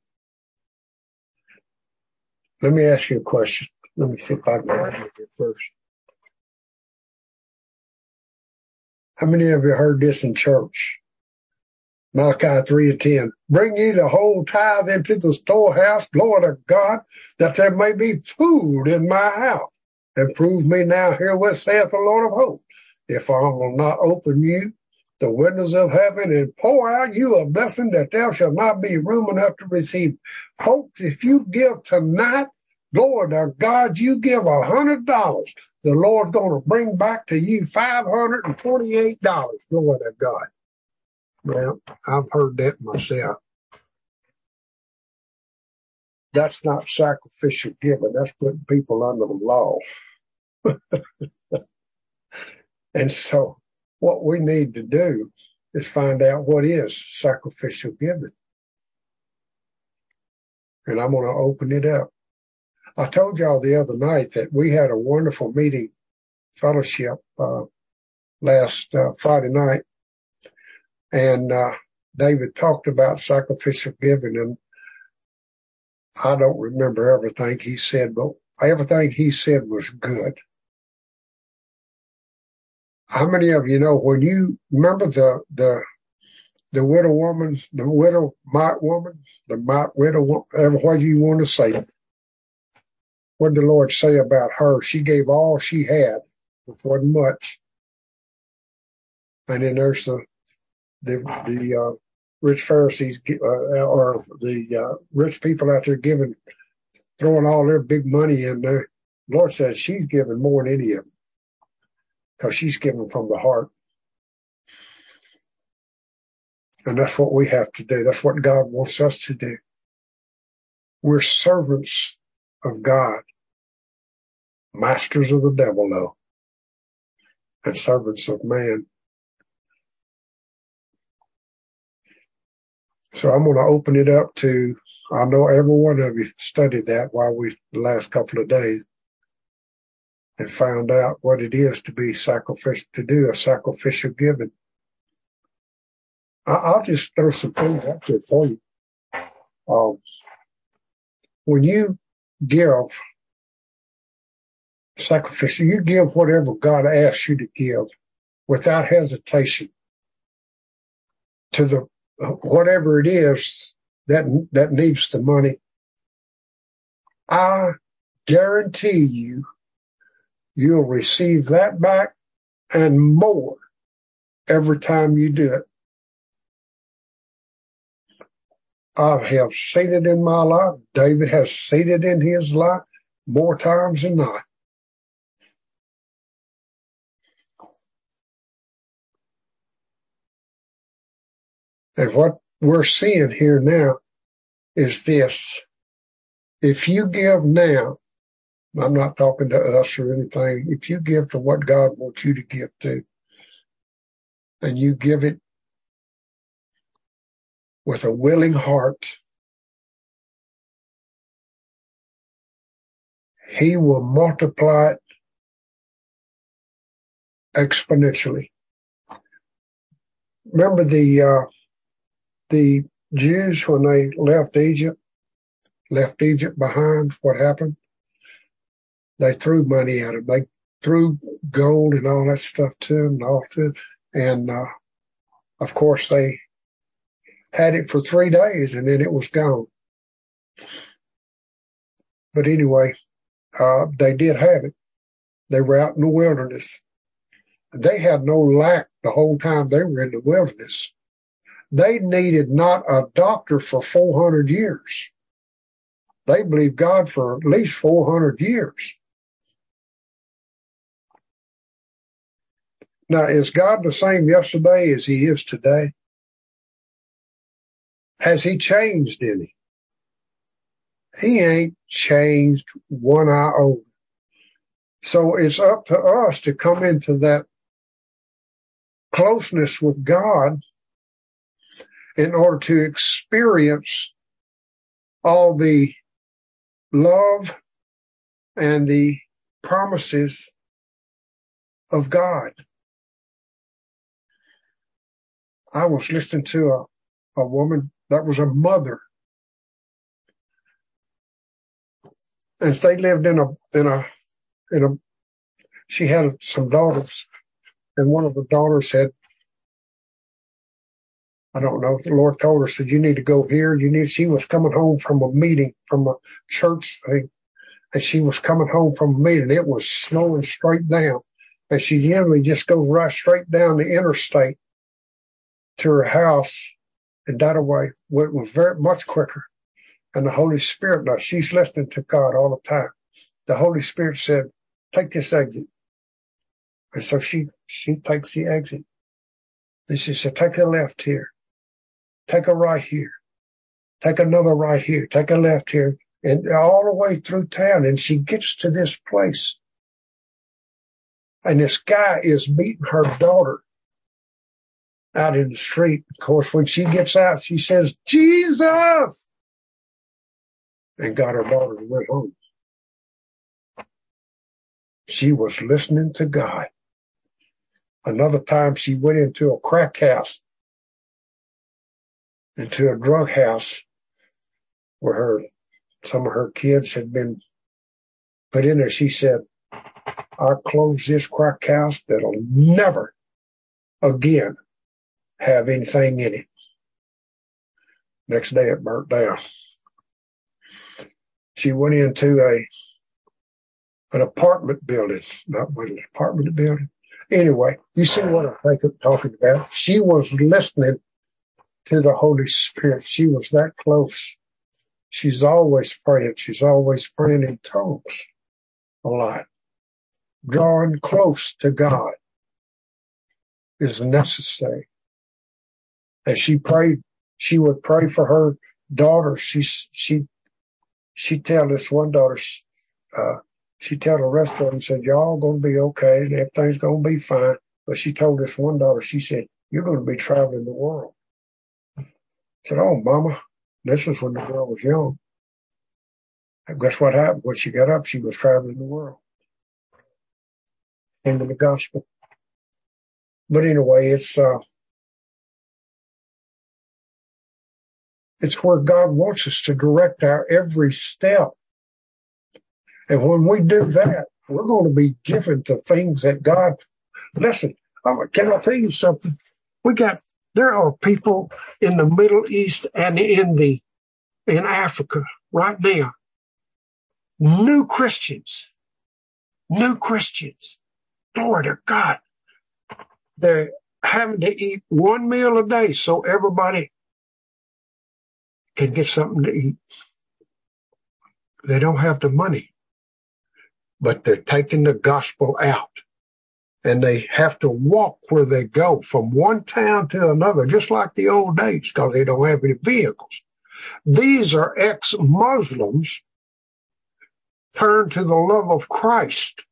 Let me ask you a question. Let me see if I can answer it first. How many of you heard this in church? Malachi 3:10. Bring ye the whole tithe into the storehouse, glory to God, that there may be food in my house. And prove me now herewith, saith the Lord of hosts, if I will not open you the windows of heaven and pour out you a blessing that there shall not be room enough to receive. Folks, if you give tonight, glory to God, you give $100, the Lord's going to bring back to you $528. Glory to God. Well, I've heard that myself. That's not sacrificial giving. That's putting people under the law. And so what we need to do is find out what is sacrificial giving. And I'm going to open it up. I told y'all the other night that we had a wonderful meeting, fellowship, last Friday night, and David talked about sacrificial giving, and I don't remember everything he said, but everything he said was good. How many of you know when you remember the widow woman, the widow mite woman, the mite widow woman, whatever you want to say it? What did the Lord say about her? She gave all she had. It wasn't much. And then there's the rich Pharisees or the rich people out there throwing all their big money in there. The Lord says she's giving more than any of them because she's giving from the heart. And that's what we have to do. That's what God wants us to do. We're servants of God, masters of the devil, though, and servants of man. So I'm going to open it up to, I know every one of you studied that the last couple of days, and found out what it is to be sacrificial, to do a sacrificial giving. I'll just throw some things out there for you. When you give sacrificial, you give whatever God asks you to give without hesitation to whatever it is that needs the money. I guarantee you'll receive that back and more every time you do it. I have seen it in my life. David has seen it in his life more times than not. And what we're seeing here now is this. If you give now, I'm not talking to us or anything, if you give to what God wants you to give to, and you give it with a willing heart, He will multiply it exponentially. Remember the Jews when they left Egypt behind, what happened? They threw money at them. They threw gold and all that stuff to them, and of course they had it for 3 days and then it was gone. But anyway, they did have it. They were out in the wilderness. They had no lack the whole time they were in the wilderness. They needed not a doctor for 400 years. They believed God for at least 400 years. Now, is God the same yesterday as He is today? Has He changed any? He ain't changed one iota. So it's up to us to come into that closeness with God in order to experience all the love and the promises of God. I was listening to a woman that was a mother, and they lived in a she had some daughters, and one of the daughters said, I don't know, the Lord told her, said, you need to go here. She was coming home from a meeting, from a church thing, and she was coming home from a meeting. It was snowing straight down, and she generally just goes right straight down the interstate to her house, and that away. It was very much quicker. And the Holy Spirit, now she's listening to God all the time. The Holy Spirit said, take this exit. And so she takes the exit. And she said, take a left here. Take a right here. Take another right here. Take a left here. And all the way through town. And she gets to this place. And this guy is meeting her daughter out in the street. Of course, when she gets out, she says, Jesus! And got her daughter and went home. She was listening to God. Another time she went into a crack house, into a drug house where some of her kids had been put in there. She said, I'll close this crack house that'll never again have anything in it. Next day it burnt down. She went into an apartment building, not an apartment building. Anyway, you see what I'm talking about. She was listening to the Holy Spirit. She was that close. She's always praying. She's always praying in tongues a lot. Drawing close to God is necessary. And she prayed. She would pray for her daughter. She tell this one daughter, she tell the rest of them, said, y'all going to be okay and everything's going to be fine. But she told this one daughter, she said, you're going to be traveling the world. I said, oh, Mama, this was when the girl was young. And guess what happened? When she got up, she was traveling the world into the gospel. But anyway, it's where God wants us to direct our every step. And when we do that, we're going to be given to things that God, listen, can I tell you something? There are people in the Middle East and in Africa right now, new Christians, glory to God. They're having to eat one meal a day so everybody can get something to eat. They don't have the money, but they're taking the gospel out. And they have to walk where they go from one town to another, just like the old days, because they don't have any vehicles. These are ex-Muslims turned to the love of Christ.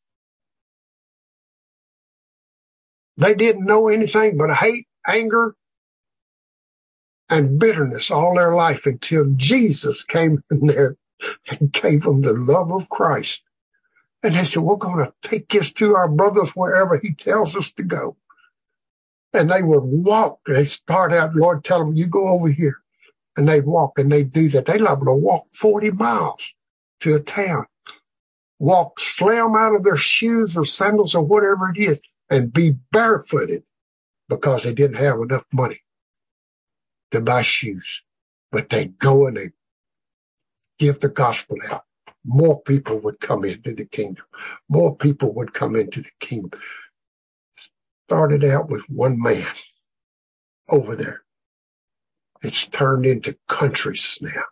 They didn't know anything but hate, anger, and bitterness all their life until Jesus came in there and gave them the love of Christ. And they said, we're going to take this to our brothers wherever he tells us to go. And they would walk. They start out, Lord, tell them, you go over here. And they walk, and they do that. They love to walk 40 miles to a town. Walk, slam out of their shoes or sandals or whatever it is, and be barefooted because they didn't have enough money to buy shoes. But they'd go and they'd give the gospel out. More people would come into the kingdom. More people would come into the kingdom. Started out with one man over there. It's turned into countries now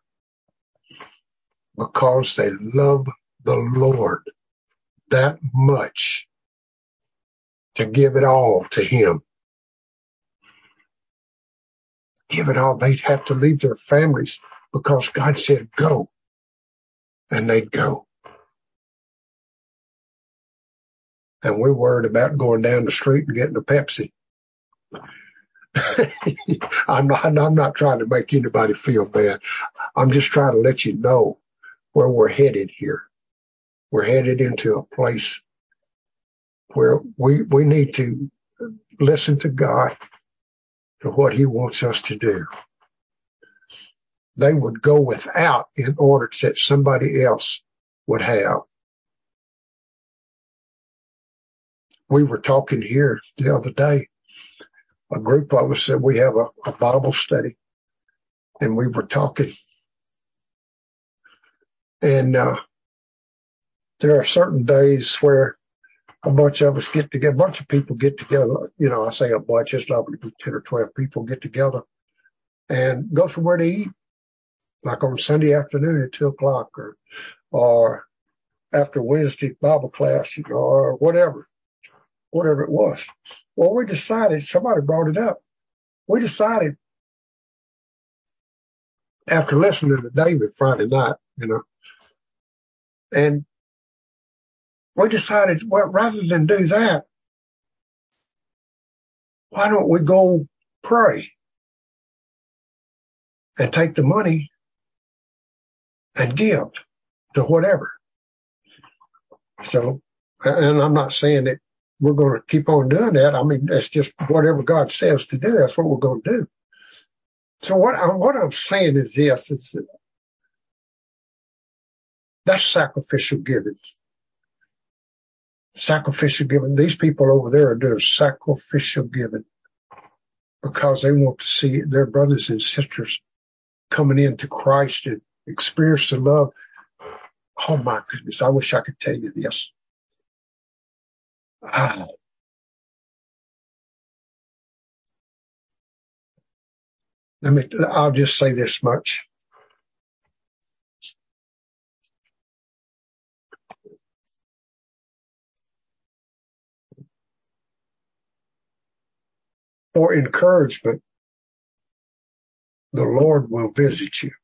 because they love the Lord that much to give it all to him. Give it all. They'd have to leave their families because God said, go. And they'd go. And we're worried about going down the street and getting a Pepsi. I'm not trying to make anybody feel bad. I'm just trying to let you know where we're headed here. We're headed into a place where we need to listen to God, to what he wants us to do. They would go without in order that somebody else would have. We were talking here the other day. A group of us said we have a Bible study, and we were talking. And there are certain days where a bunch of us get together, a bunch of people get together. You know, I say a bunch, it's probably 10 or 12 people get together and go somewhere to eat. Like on Sunday afternoon at 2:00 or after Wednesday Bible class, or whatever it was. Well, we decided, somebody brought it up. We decided after listening to David Friday night, and we decided, well, rather than do that, why don't we go pray and take the money and give to whatever. So, and I'm not saying that we're going to keep on doing that. I mean, that's just whatever God says to do. That's what we're going to do. So what I'm saying is this: that's sacrificial giving. Sacrificial giving. These people over there are doing sacrificial giving because they want to see their brothers and sisters coming into Christ and experience the love. Oh my goodness! I wish I could tell you this. I'll just say this much. For encouragement, the Lord will visit you.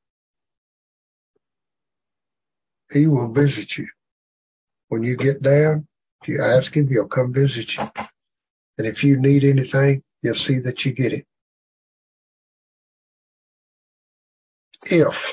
He will visit you. When you get down, if you ask him, he'll come visit you. And if you need anything, he'll see that you get it. If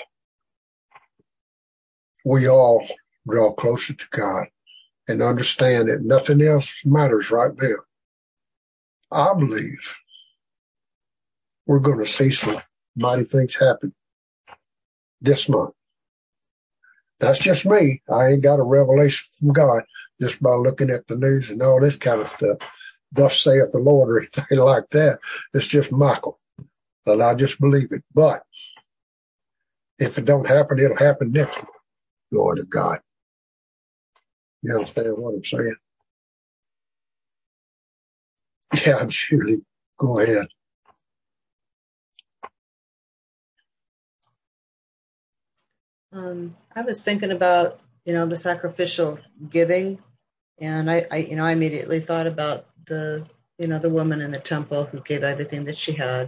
we all draw closer to God and understand that nothing else matters right now, I believe we're going to see some mighty things happen this month. That's just me. I ain't got a revelation from God just by looking at the news and all this kind of stuff. Thus saith the Lord or anything like that. It's just Michael. And I just believe it. But if it don't happen, it'll happen next month. Glory to God. You understand what I'm saying? Yeah, Julie, go ahead. I was thinking about, the sacrificial giving, and I immediately thought about the woman in the temple who gave everything that she had.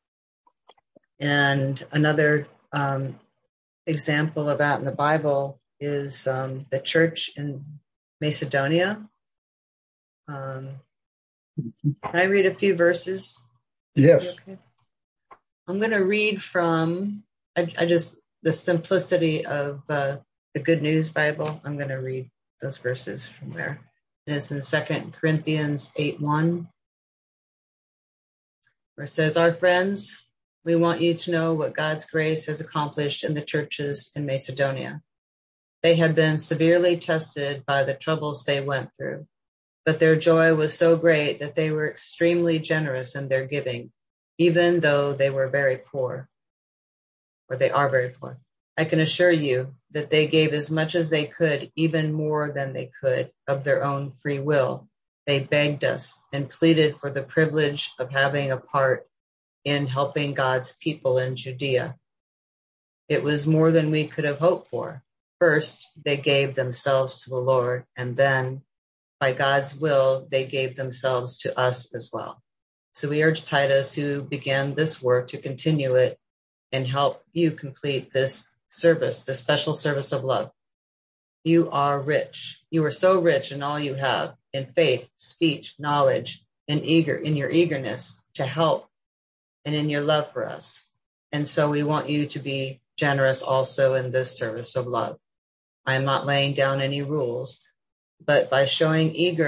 And another example of that in the Bible is the church in Macedonia. Can I read a few verses? Yes. Okay. I'm going to read from, the simplicity of the Good News Bible. I'm going to read those verses from there. And it's in 2 Corinthians 8:1, where it says, "Our friends, we want you to know what God's grace has accomplished in the churches in Macedonia. They had been severely tested by the troubles they went through, but their joy was so great that they were extremely generous in their giving, even though they were very poor, or they are very poor. I can assure you that they gave as much as they could, even more than they could, of their own free will. They begged us and pleaded for the privilege of having a part in helping God's people in Judea. It was more than we could have hoped for. First, they gave themselves to the Lord, and then, by God's will, they gave themselves to us as well. So we urge Titus, who began this work, to continue it and help you complete this service, this special service of love. You are rich. You are so rich in all you have, in faith, speech, knowledge, and in your eagerness to help, and in your love for us. And so we want you to be generous also in this service of love. I am not laying down any rules, but by showing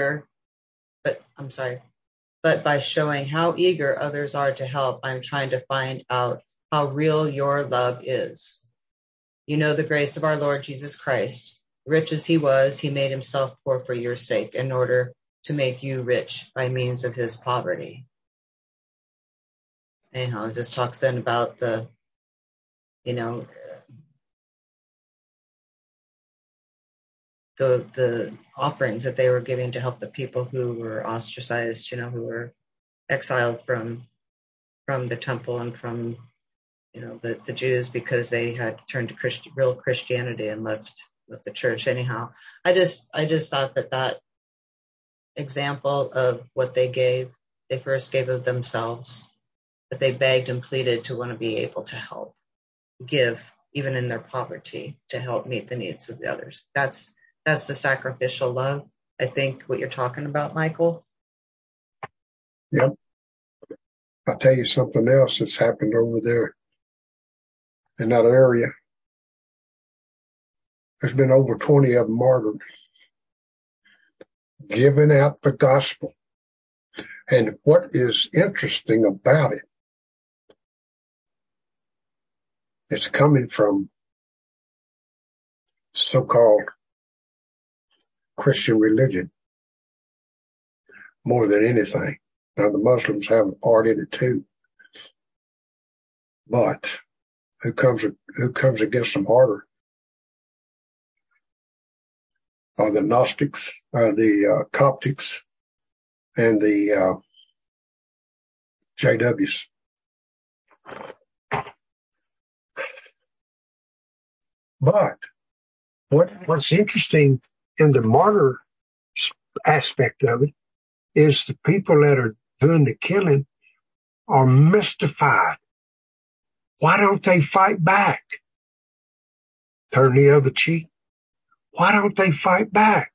by showing how eager others are to help, I'm trying to find out how real your love is. You know the grace of our Lord Jesus Christ. Rich as he was, he made himself poor for your sake in order to make you rich by means of his poverty." Anyhow, it just talks then about the offerings that they were giving to help the people who were ostracized, who were exiled from the temple and from the Jews, because they had turned to real Christianity and left the church. Anyhow, I just thought that example of what they first gave of themselves, that they begged and pleaded to want to be able to help, give even in their poverty, to help meet the needs of the others. That's the sacrificial love, I think, what you're talking about, Michael. Yep. I'll tell you something else that's happened over there in that area. There's been over 20 of them martyred. giving out the gospel. And what is interesting about it, it's coming from so-called Christian religion more than anything. Now, the Muslims have a part in it too. But who comes against them harder are the Gnostics, the Coptics, and the JWs. But what's interesting in the martyr aspect of it is the people that are doing the killing are mystified. Why don't they fight back? Turn the other cheek. Why don't they fight back?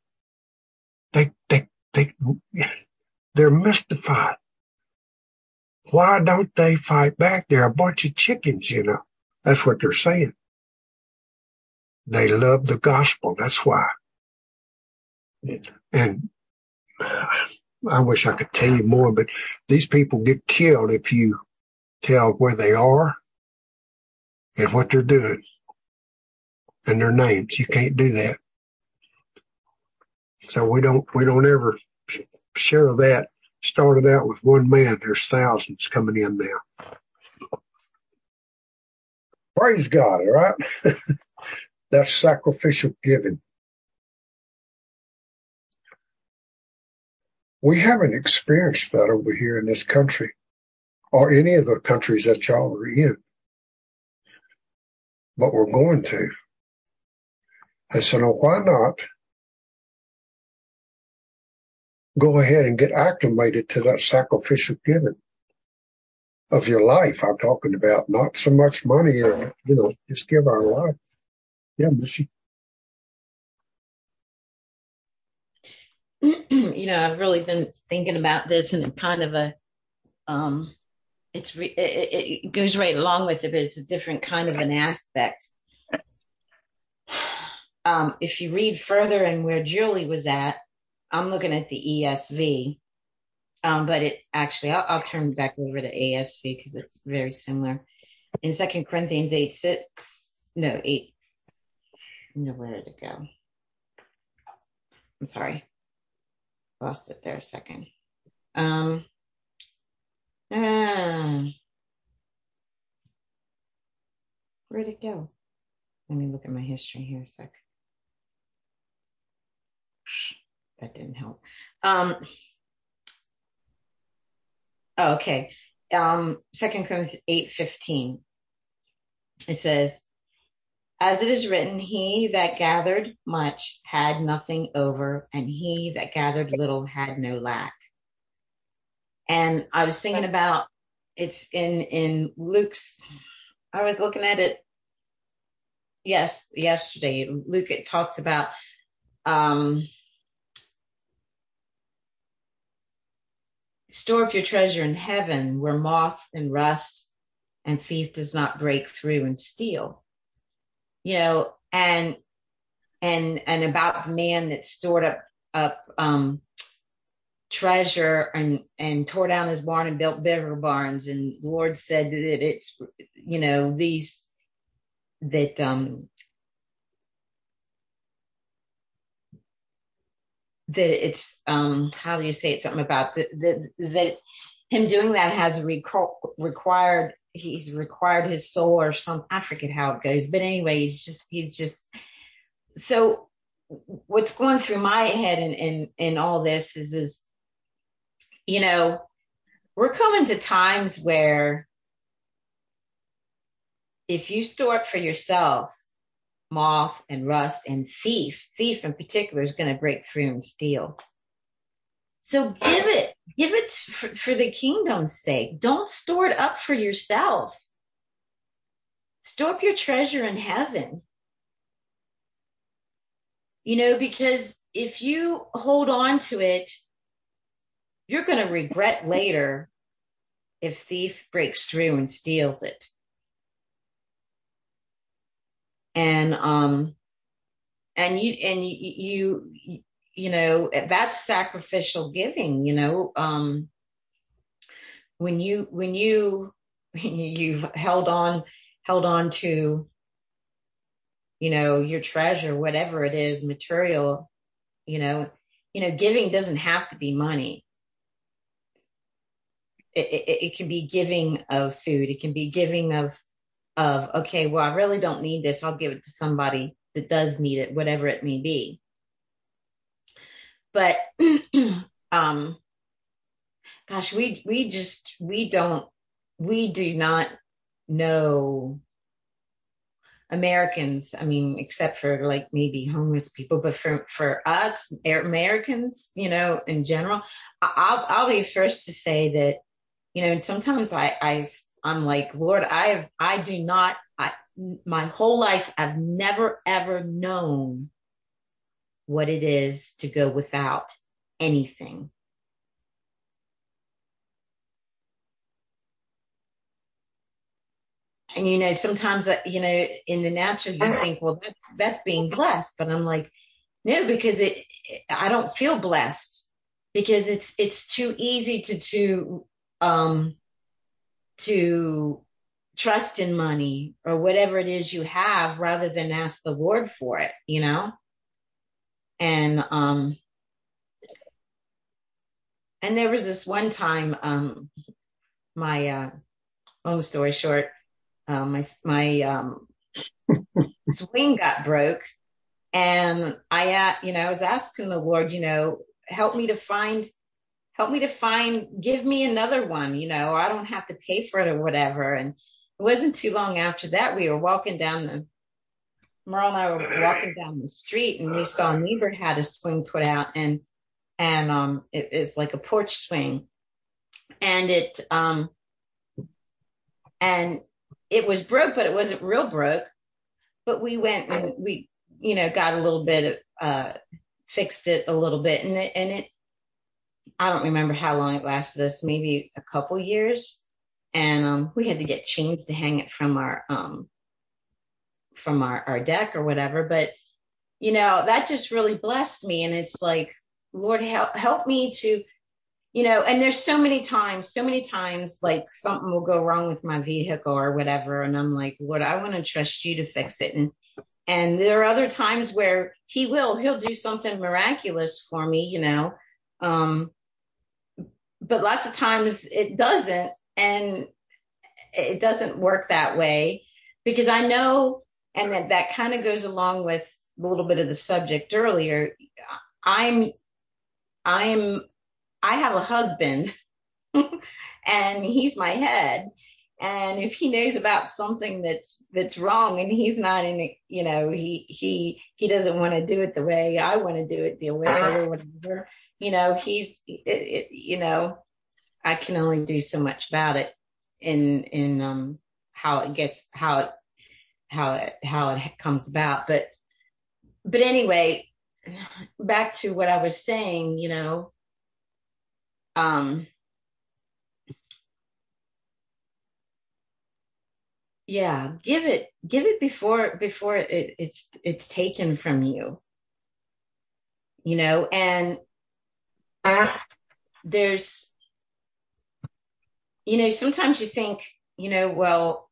They're mystified. Why don't they fight back? They're a bunch of chickens, you know. That's what they're saying. They love the gospel. That's why. And I wish I could tell you more, but these people get killed if you tell where they are and what they're doing and their names. You can't do that. So we don't ever share that. Started out with one man. There's thousands coming in now. Praise God, all right? That's sacrificial giving. We haven't experienced that over here in this country or any of the countries that y'all are in. But we're going to. And so now why not go ahead and get acclimated to that sacrificial giving of your life? I'm talking about not so much money, just give our life. Yeah, Missy. I've really been thinking about this and kind of a, it goes right along with it, but it's a different kind of an aspect. If you read further and where Julie was at, I'm looking at the ESV, but it actually, I'll turn back over to ASV because it's very similar. In 2 Corinthians 8, where did it go? I'm sorry. Lost it there a second. Where'd it go? Let me look at my history here a sec. That didn't help. Okay. 2 Corinthians 8:15. It says, as it is written, he that gathered much had nothing over, and he that gathered little had no lack. And I was thinking about, it's in Luke's, I was looking at it, yesterday. Luke, it talks about, store up your treasure in heaven where moth and rust and thief does not break through and steal. And about the man that stored up treasure and tore down his barn and built bigger barns. And the Lord said that it's, that it's, how do you say it? Something about that him doing that has required his soul or something. I forget how it goes, but anyway, he's just, so what's going through my head in all this is, we're coming to times where if you store up for yourself, moth and rust and thief in particular is going to break through and steal. So give it for the kingdom's sake. Don't store it up for yourself. Store up your treasure in heaven. Because if you hold on to it, you're going to regret later if thief breaks through and steals it. And that's sacrificial giving, when you've held on to, your treasure, whatever it is, material, giving doesn't have to be money. It can be giving of food. It can be giving of, okay, well, I really don't need this. I'll give it to somebody that does need it, whatever it may be. But, gosh, we do not know Americans. I mean, except for like maybe homeless people, but for us Americans, in general, I'll be first to say that, and sometimes I'm like, Lord, my whole life, I've never, ever known what it is to go without anything. And, sometimes, in the natural, you think, well, that's being blessed. But I'm like, no, because I don't feel blessed, because it's too easy to trust in money or whatever it is you have, rather than ask the Lord for it, And, and there was this one time, my, long story short, my swing got broke, and I was asking the Lord, help me to find, give me another one, I don't have to pay for it or whatever. And it wasn't too long after that, Merle and I were walking down the street, and we saw a neighbor had a swing put out, and it is like a porch swing, and it was broke, but it wasn't real broke. But we went and we, got a little bit, fixed it a little bit, and it, I don't remember how long it lasted us, maybe a couple years. And, we had to get chains to hang it from our deck or whatever. But, that just really blessed me. And it's like, Lord, help me to, and there's so many times, like something will go wrong with my vehicle or whatever. And I'm like, Lord, I want to trust you to fix it. And there are other times where he'll do something miraculous for me, but lots of times it doesn't. And it doesn't work that way, because I know, and that kind of goes along with a little bit of the subject earlier. I have a husband and he's my head. And if he knows about something that's wrong, and he's not in it, he doesn't want to do it the way I want to do it, deal with it or whatever, I can only do so much about it in how it comes about. But anyway, back to what I was saying, yeah, give it before it's taken from you, and there's, sometimes you think, well,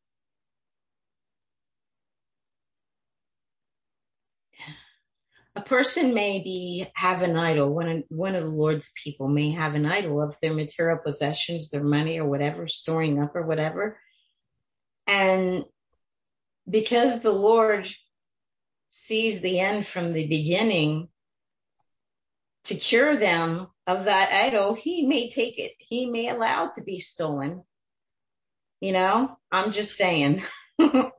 a person may have an idol. One of the Lord's people may have an idol of their material possessions, their money or whatever, storing up or whatever. And because the Lord sees the end from the beginning, to cure them of that idol, he may take it. He may allow it to be stolen. I'm just saying, to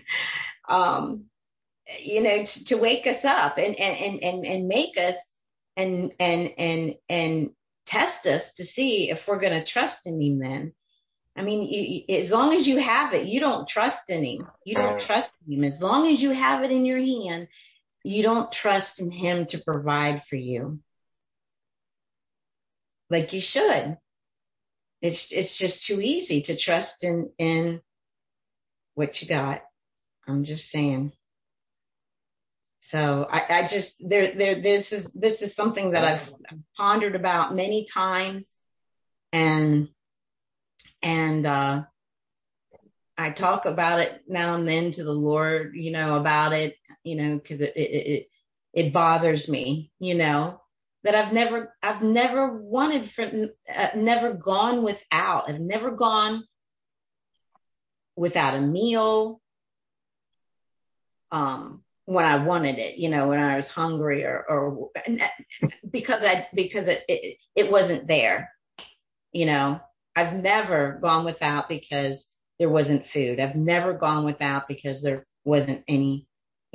wake us up and make us and test us to see if we're going to trust in him then. I mean, as long as you have it, you don't trust in him. You don't trust in him. As long as you have it in your hand, you don't trust in him to provide for you like you should. It's just too easy to trust in what you got. I'm just saying. So I just, this is something that I've pondered about many times, and I talk about it now and then to the Lord, about it, cause it bothers me, that I've never wanted never gone without. I've never gone without a meal, when I wanted it, when I was hungry or because it wasn't there, I've never gone without because there wasn't food. I've never gone without because there wasn't any,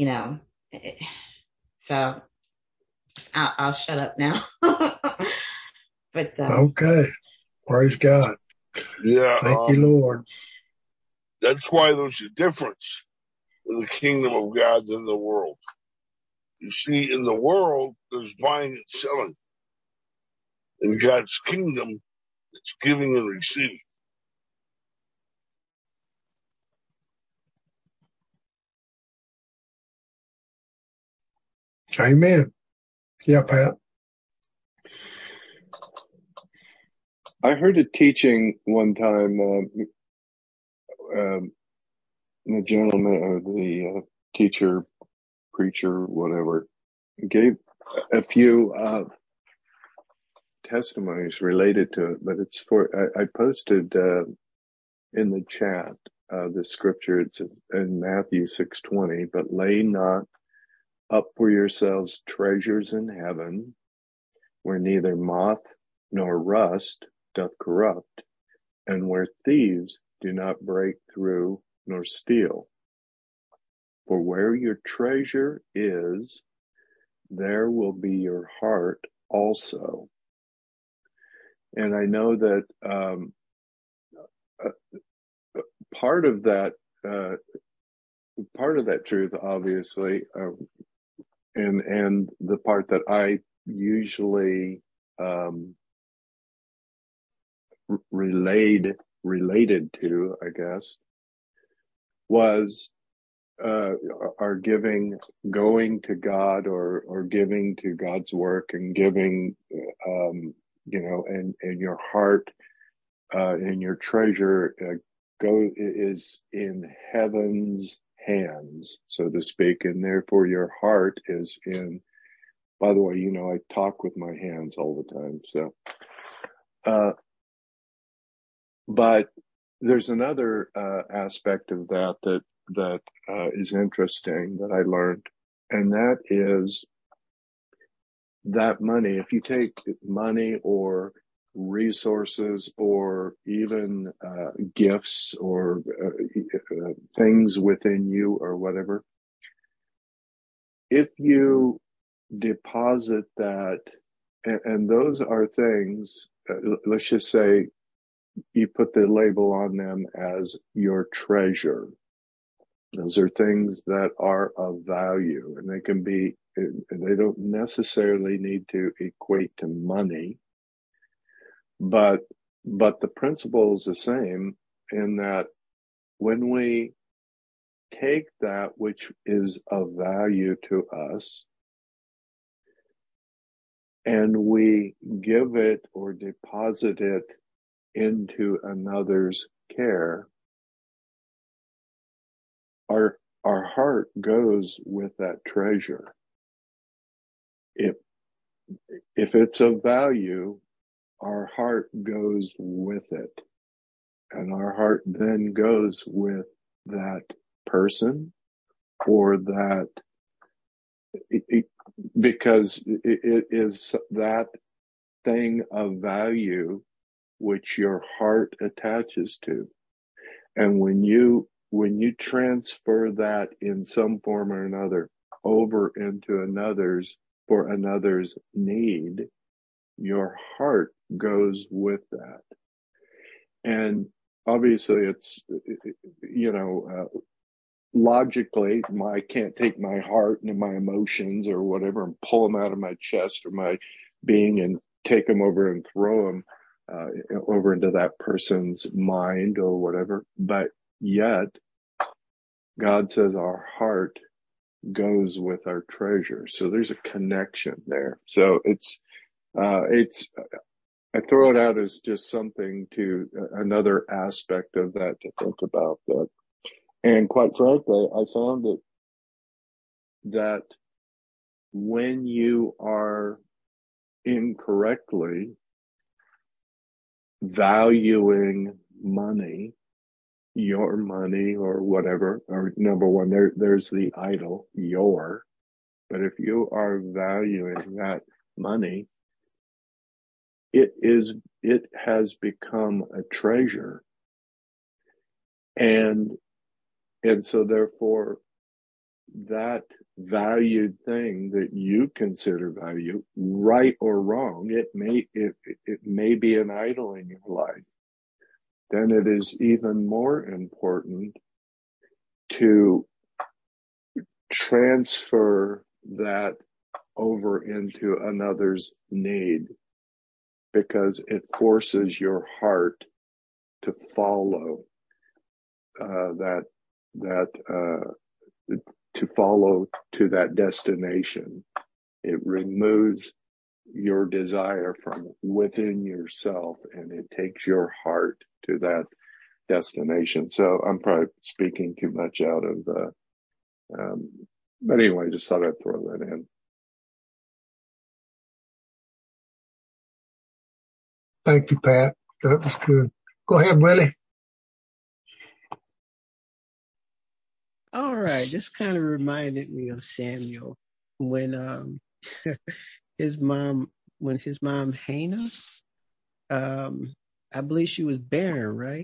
so I'll shut up now. But okay, praise God. Yeah, thank you, Lord. That's why there's a difference in the kingdom of God than the world. You see, in the world, there's buying and selling. In God's kingdom, it's giving and receiving. Amen. Yeah, Pat. I heard a teaching one time, the gentleman or the teacher, preacher, whatever, gave a few testimonies related to it, but it's I posted in the chat the scripture. It's in Matthew 6:20, but lay not up for yourselves treasures in heaven, where neither moth nor rust doth corrupt, and where thieves do not break through nor steal. For where your treasure is, there will be your heart also. And I know that part of that truth, obviously, and the part that I usually related to, I guess, was our giving, going to God, or giving to God's work, and giving, and your heart and your treasure is in heaven's hands, so to speak, and therefore your heart is in. By the way, I talk with my hands all the time, so. But there's another aspect of that is interesting that I learned, and that is that money, if you take money or resources or even gifts or things within you or whatever, if you deposit that, and those are things, let's just say you put the label on them as your treasure. Those are things that are of value, and they don't necessarily need to equate to money, but the principle is the same, in that when we take that which is of value to us and we give it or deposit it into another's care, our heart goes with that treasure. If it's of value, our heart goes with it, and our heart then goes with that person or that, because it is that thing of value which your heart attaches to. And when you transfer that in some form or another over into another's, for another's need, your heart goes with that. And obviously it's, logically, I can't take my heart and my emotions or whatever and pull them out of my chest or my being and take them over and throw them over into that person's mind or whatever. But yet, God says our heart goes with our treasure. So there's a connection there. So I throw it out as just something to another aspect of that to think about that. And quite frankly, I found that when you are incorrectly valuing money, your money or whatever, or number one, there's the idol, your, but if you are valuing that money, it has become a treasure. And so therefore that valued thing that you consider value, right or wrong, it may be an idol in your life. Then it is even more important to transfer that over into another's need, because it forces your heart to follow to follow to that destination. It removes your desire from within yourself, and it takes your heart to that destination. So I'm probably speaking too much out of but anyway, just thought I'd throw that in. Thank you, Pat. That was good. Go ahead, Willie. All right. This kind of reminded me of Samuel when his mom Hannah, I believe she was barren, right?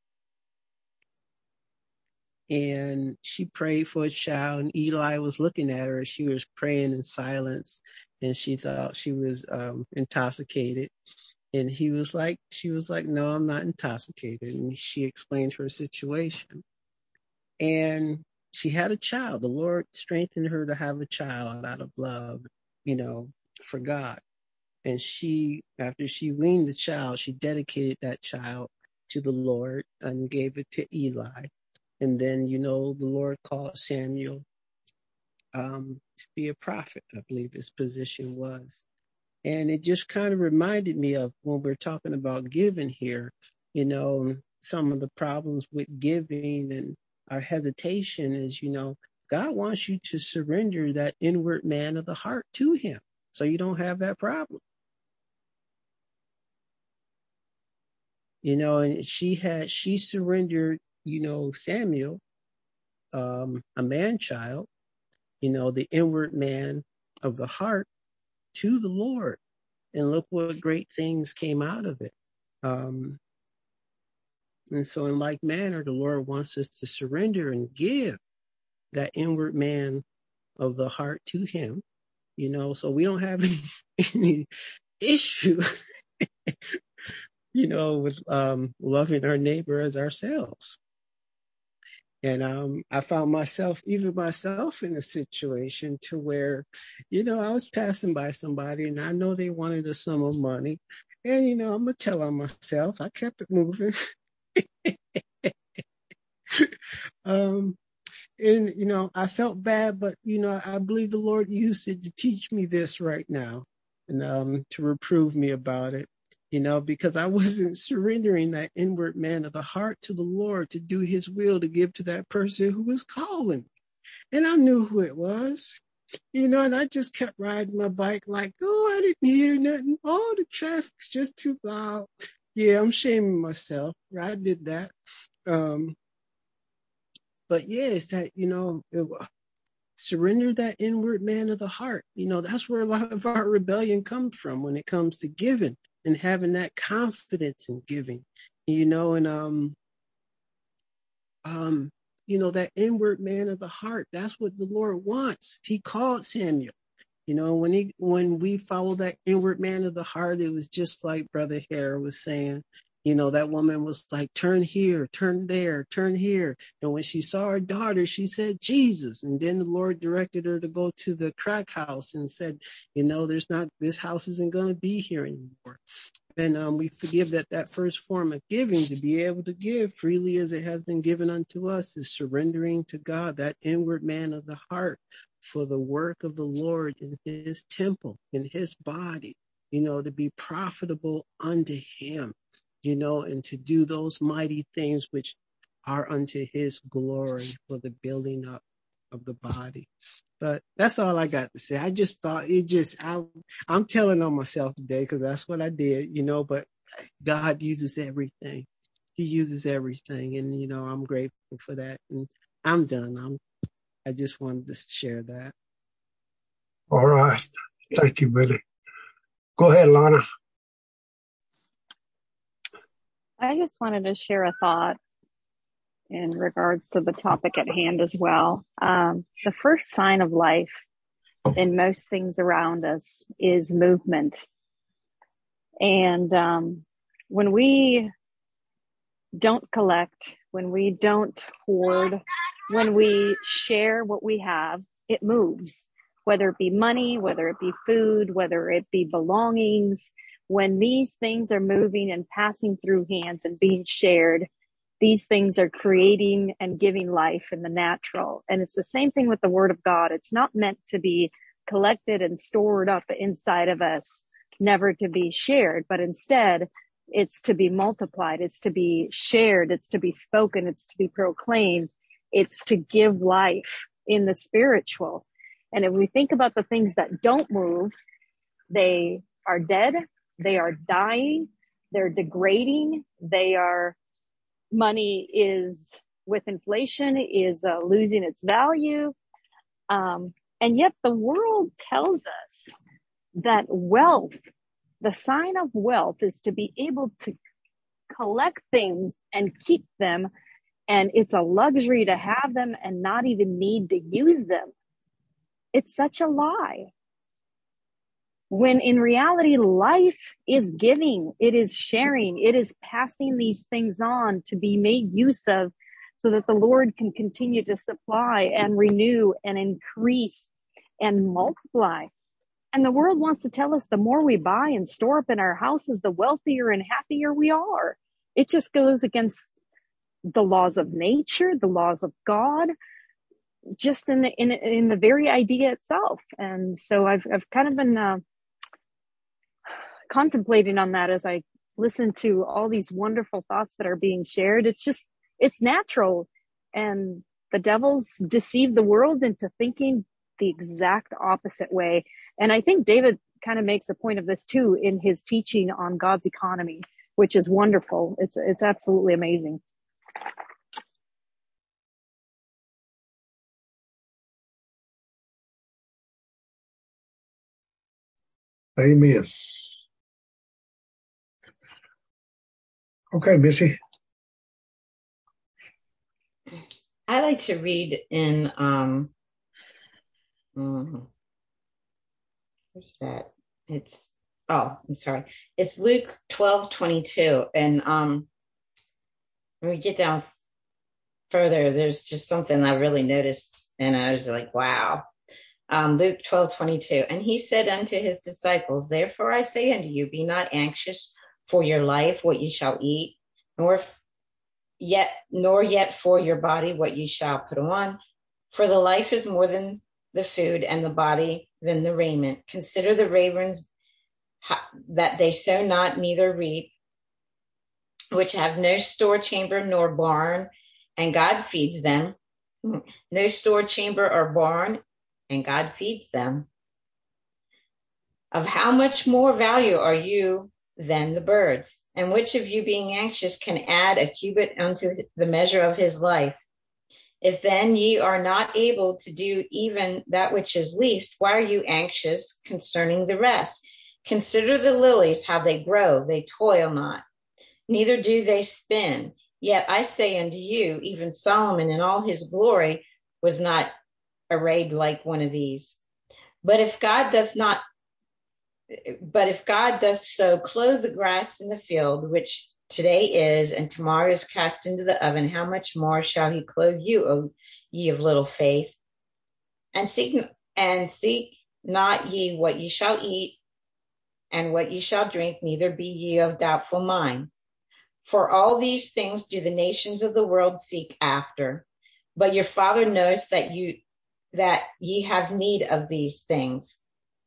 And she prayed for a child, and Eli was looking at her. She was praying in silence, and she thought she was intoxicated. And she was like, no, I'm not intoxicated. And she explained her situation. And she had a child. The Lord strengthened her to have a child out of love, for God. And after she weaned the child, she dedicated that child to the Lord and gave it to Eli. And then, the Lord called Samuel to be a prophet, I believe his position was. And it just kind of reminded me of when we're talking about giving here, some of the problems with giving and our hesitation is, God wants you to surrender that inward man of the heart to him, so you don't have that problem. And she surrendered, Samuel, a man child, the inward man of the heart to the Lord. And look what great things came out of it. And so in like manner, the Lord wants us to surrender and give that inward man of the heart to him, so we don't have any issue, with loving our neighbor as ourselves. And I found myself in a situation to where, I was passing by somebody and I know they wanted a sum of money. And, I'm going to tell on myself. I kept it moving. And, I felt bad, but, I believe the Lord used it to teach me this right now and to reprove me about it. Because I wasn't surrendering that inward man of the heart to the Lord to do his will, to give to that person who was calling me. And I knew who it was, and I just kept riding my bike like, oh, I didn't hear nothing. Oh, the traffic's just too loud. Yeah, I'm shaming myself. I did that. But yeah, it's that, surrender that inward man of the heart. That's where a lot of our rebellion comes from when it comes to giving. And having that confidence in giving, and that inward man of the heart, that's what the Lord wants. He called Samuel, when we follow that inward man of the heart, it was just like Brother Hare was saying, that woman was like, turn here, turn there, turn here. And when she saw her daughter, she said, Jesus. And then the Lord directed her to go to the crack house and said, this house isn't going to be here anymore. And we forgive that first form of giving, to be able to give freely as it has been given unto us, is surrendering to God, that inward man of the heart, for the work of the Lord in his temple, in his body, to be profitable unto him, and to do those mighty things which are unto his glory, for the building up of the body. But that's all I got to say. I just thought I'm telling on myself today because that's what I did, but God uses everything. He uses everything. And, I'm grateful for that. And I'm done. I just wanted to share that. All right. Thank you, Billy. Go ahead, Lana. I just wanted to share a thought in regards to the topic at hand as well. The first sign of life in most things around us is movement. And when we don't collect, when we don't hoard, when we share what we have, it moves, whether it be money, whether it be food, whether it be belongings. When these things are moving and passing through hands and being shared, these things are creating and giving life in the natural. And it's the same thing with the Word of God. It's not meant to be collected and stored up inside of us, never to be shared, but instead it's to be multiplied. It's to be shared. It's to be spoken. It's to be proclaimed. It's to give life in the spiritual. And if we think about the things that don't move, they are dead. They are dying. They're degrading. Money is, with inflation, is losing its value. And yet the world tells us that wealth, the sign of wealth, is to be able to collect things and keep them. And it's a luxury to have them and not even need to use them. It's such a lie. When in reality, life is giving, it is sharing, it is passing these things on to be made use of so that the Lord can continue to supply and renew and increase and multiply. And the world wants to tell us the more we buy and store up in our houses, the wealthier and happier we are. It just goes against the laws of nature, the laws of God, just in the very idea itself. And so I've kind of been contemplating on that as I listen to all these wonderful thoughts that are being shared. It's natural. And the devil's deceived the world into thinking the exact opposite way. And I think David kind of makes a point of this too in his teaching on God's economy, which is wonderful. It's absolutely amazing. Amen. Okay, Missy. I like to read in where's that? I'm sorry. It's Luke 12:22. And when we get down further, there's just something I really noticed, and I was like, wow. Luke 12:22. And he said unto his disciples, therefore I say unto you, be not anxious for your life, what you shall eat, nor yet for your body, what you shall put on. For the life is more than the food, and the body than the raiment. Consider the ravens, that they sow not, neither reap, which have no store chamber nor barn, and God feeds them. No store chamber or barn, and God feeds them. Of how much more value are you than the birds? And which of you, being anxious, can add a cubit unto the measure of his life? If then ye are not able to do even that which is least, why are you anxious concerning the rest? Consider the lilies, how they grow, they toil not, neither do they spin. Yet I say unto you, even Solomon in all his glory was not arrayed like one of these. But if God doth so clothe the grass in the field, which today is, and tomorrow is cast into the oven, how much more shall he clothe you, O ye of little faith? And seek not ye what ye shall eat, and what ye shall drink, neither be ye of doubtful mind. For all these things do the nations of the world seek after. But your Father knows that ye have need of these things.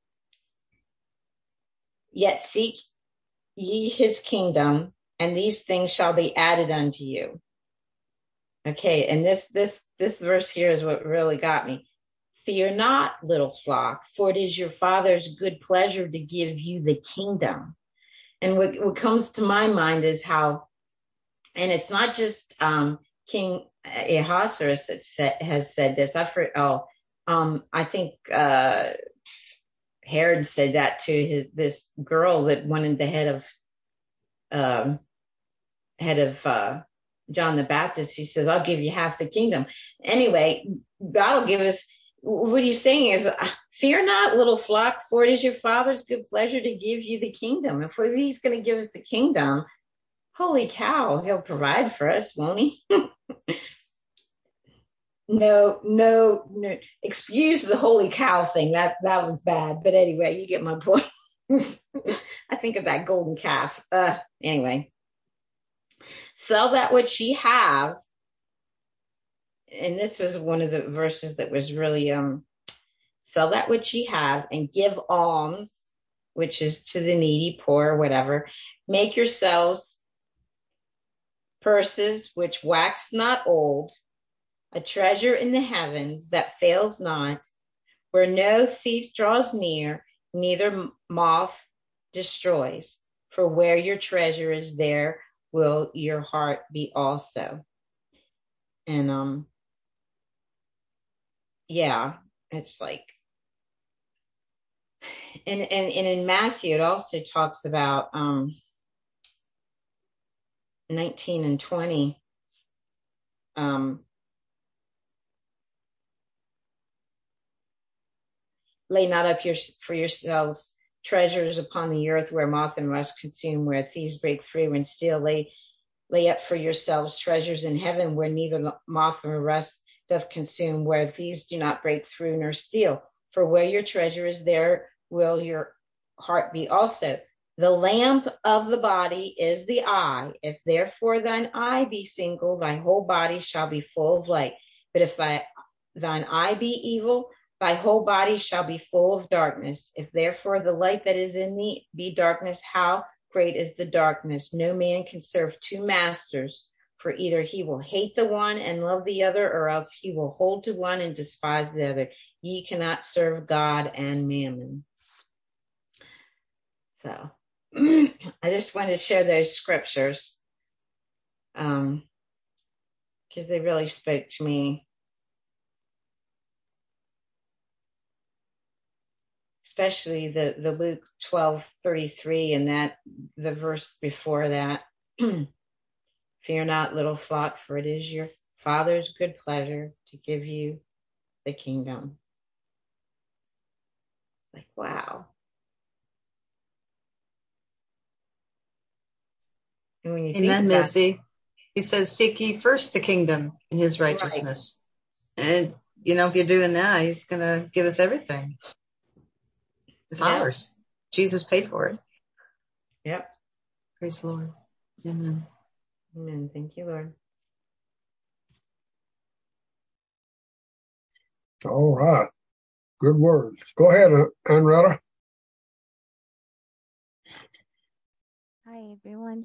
Yet seek ye his kingdom, and these things shall be added unto you. Okay, and this verse here is what really got me. Fear not, little flock, for it is your Father's good pleasure to give you the kingdom. And what comes to my mind is how, and it's not just King Ahasuerus that has said this. I think Herod said that to this girl that wanted the head of John the Baptist. He says, I'll give you half the kingdom. Anyway, God will give us, what he's saying is, fear not, little flock, for it is your Father's good pleasure to give you the kingdom. If he's going to give us the kingdom, holy cow, he'll provide for us, won't he? No, excuse the holy cow thing. That was bad. But anyway, you get my point. I think of that golden calf. Anyway, sell that which ye have. And this was one of the verses that was really, sell that which ye have and give alms, which is to the needy, poor, whatever. Make yourselves purses which wax not old, a treasure in the heavens that fails not, where no thief draws near, neither moth destroys. For where your treasure is, there will your heart be also. And yeah, it's like, and in Matthew it also talks about 19 and 20. Lay not up for yourselves treasures upon the earth, where moth and rust consume, where thieves break through and steal. Lay up for yourselves treasures in heaven, where neither moth nor rust doth consume, where thieves do not break through nor steal. For where your treasure is, there will your heart be also. The lamp of the body is the eye. If therefore thine eye be single, thy whole body shall be full of light. But if thine eye be evil, thy whole body shall be full of darkness. If therefore the light that is in thee be darkness, how great is the darkness? No man can serve two masters, for either he will hate the one and love the other, or else he will hold to one and despise the other. Ye cannot serve God and mammon. So I just wanted to share those scriptures because they really spoke to me. Especially the Luke 12:33 and that the verse before that. Fear not, little flock, for it is your Father's good pleasure to give you the kingdom. Like, wow. And when you Amen, Missy. He says, seek ye first the kingdom and his righteousness. Right. And, if you're doing that, he's going to give us everything. It's ours. Jesus paid for it. Yep. Praise the Lord. Amen. Amen. Thank you, Lord. All right. Good word. Go ahead, Anretta. Hi, everyone.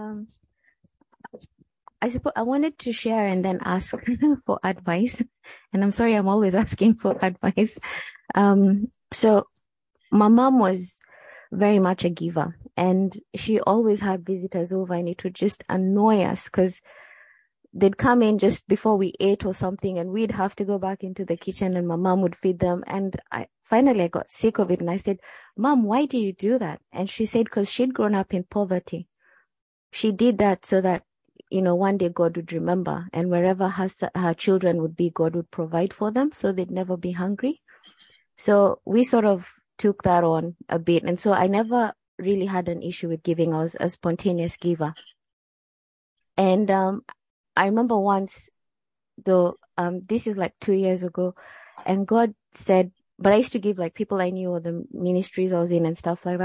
I suppose I wanted to share and then ask for advice. And I'm sorry, I'm always asking for advice. So my mom was very much a giver, and she always had visitors over, and it would just annoy us because they'd come in just before we ate or something, and we'd have to go back into the kitchen and my mom would feed them. And I got sick of it, and I said, Mom, why do you do that? And she said, because she'd grown up in poverty. She did that so that, one day God would remember, and wherever her children would be, God would provide for them so they'd never be hungry. So we sort of took that on a bit. And so I never really had an issue with giving. I was a spontaneous giver. And I remember once, though, this is like 2 years ago, and God said, but I used to give like people I knew or the ministries I was in and stuff like that. But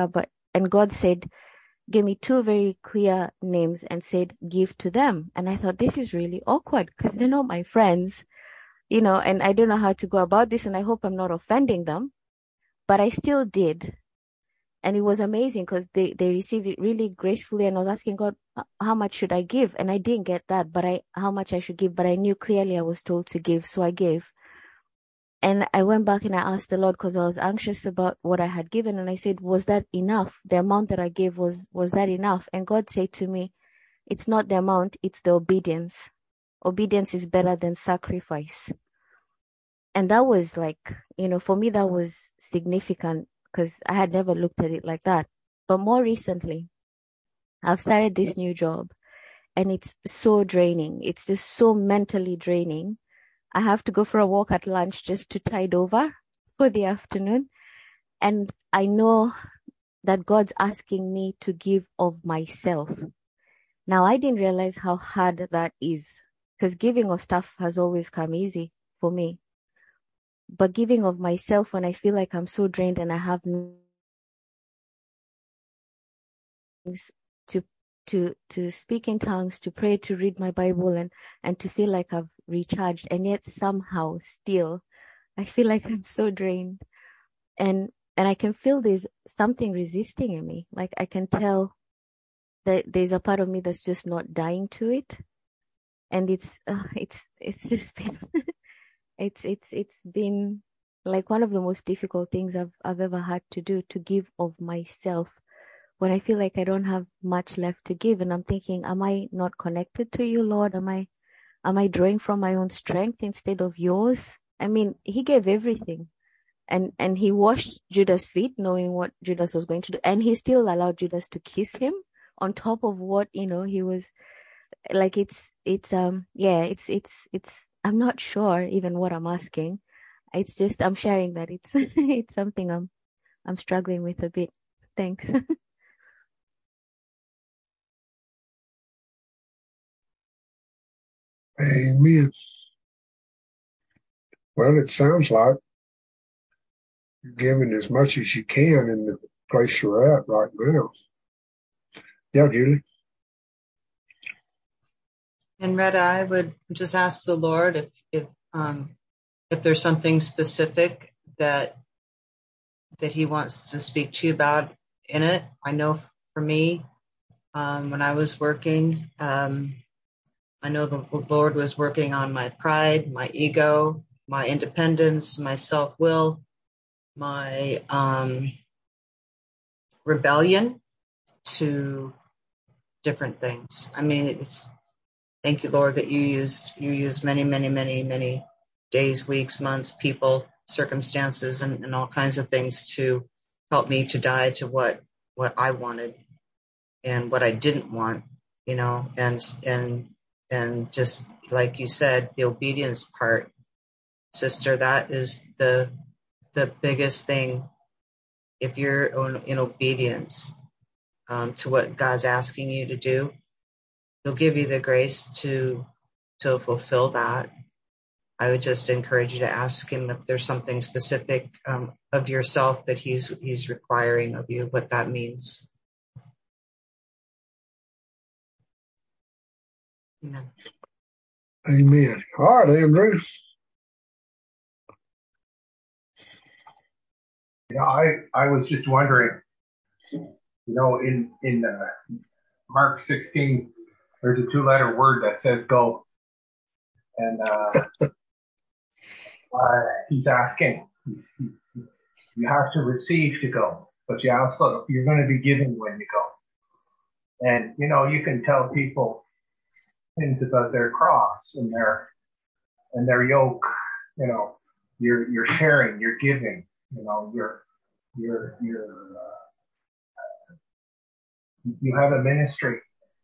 And God gave me two very clear names and said, give to them. And I thought, this is really awkward because they're not my friends, and I don't know how to go about this, and I hope I'm not offending them, but I still did. And it was amazing because they received it really gracefully. And I was asking God, how much should I give? And I didn't get that, but how much I should give, but I knew clearly I was told to give. So I gave. And I went back and I asked the Lord because I was anxious about what I had given. And I said, was that enough? The amount that I gave, was that enough? And God said to me, it's not the amount, it's the obedience. Obedience is better than sacrifice. And that was for me, that was significant because I had never looked at it like that. But more recently, I've started this new job and it's so draining. It's just so mentally draining. I have to go for a walk at lunch just to tide over for the afternoon. And I know that God's asking me to give of myself. Now, I didn't realize how hard that is because giving of stuff has always come easy for me. But giving of myself when I feel like I'm so drained and I have to speak in tongues, to pray, to read my Bible and to feel like I've recharged, and yet somehow still I feel like I'm so drained. And I can feel there's something resisting in me. Like I can tell that there's a part of me that's just not dying to it. And it's just been it's been like one of the most difficult things I've ever had to do, to give of myself when I feel like I don't have much left to give. And I'm thinking, am I not connected to you, Lord? Am I drawing from my own strength instead of yours? I mean, he gave everything and he washed Judas' feet knowing what Judas was going to do. And he still allowed Judas to kiss him on top of what, he was like, I'm not sure even what I'm asking. It's just, I'm sharing that it's, it's something I'm struggling with a bit. Thanks. Amen. Well, it sounds like you're giving as much as you can in the place you're at right now. Yeah, Julie. And Retta, I would just ask the Lord if there's something specific that he wants to speak to you about in it. I know for me, when I was working, I know the Lord was working on my pride, my ego, my independence, my self-will, my rebellion to different things. I mean, thank you, Lord, that you used many, many, many, many days, weeks, months, people, circumstances, and all kinds of things to help me to die to what I wanted and what I didn't want, and just like you said, the obedience part, sister, that is the biggest thing. If you're in obedience to what God's asking you to do, He'll give you the grace to fulfill that. I would just encourage you to ask Him if there's something specific of yourself that He's requiring of you, what that means. Amen. Amen. All right, Andrew. Yeah, I was just wondering, in Mark 16, there's a 2-letter word that says go. And he's asking, you have to receive to go, but you're going to be given when you go. And, you can tell people things about their cross and their yoke, you're sharing, you're giving, you have a ministry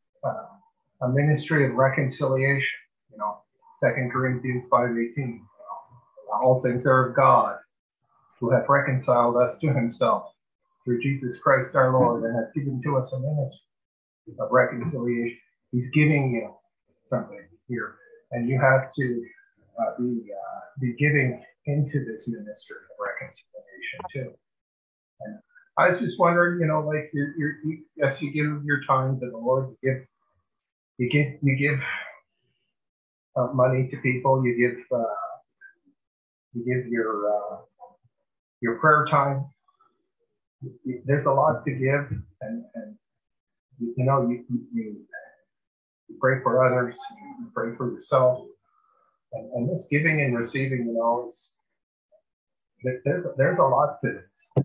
of reconciliation, 2 Corinthians 5:18. All things are of God, who hath reconciled us to himself through Jesus Christ our Lord, and hath given to us a ministry of reconciliation. He's giving you something here, and you have to be giving into this ministry of reconciliation too. And I was just wondering, like yes, you give your time to the Lord. You give money to people. You give your prayer time. There's a lot to give, and you pray for others. You pray for yourself, and this giving and receiving, there's a lot to this.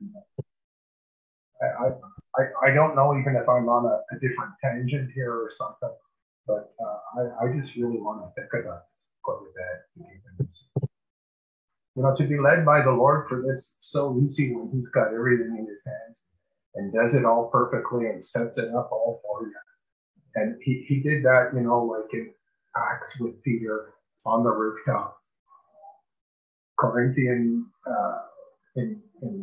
I don't know even if I'm on a different tangent here or something, but I just really want to think about this quite a bit. To be led by the Lord for this so easy when He's got everything in His hands and does it all perfectly and sets it up all for you. And He did that, like in Acts with Peter on the rooftop. Corinthian, in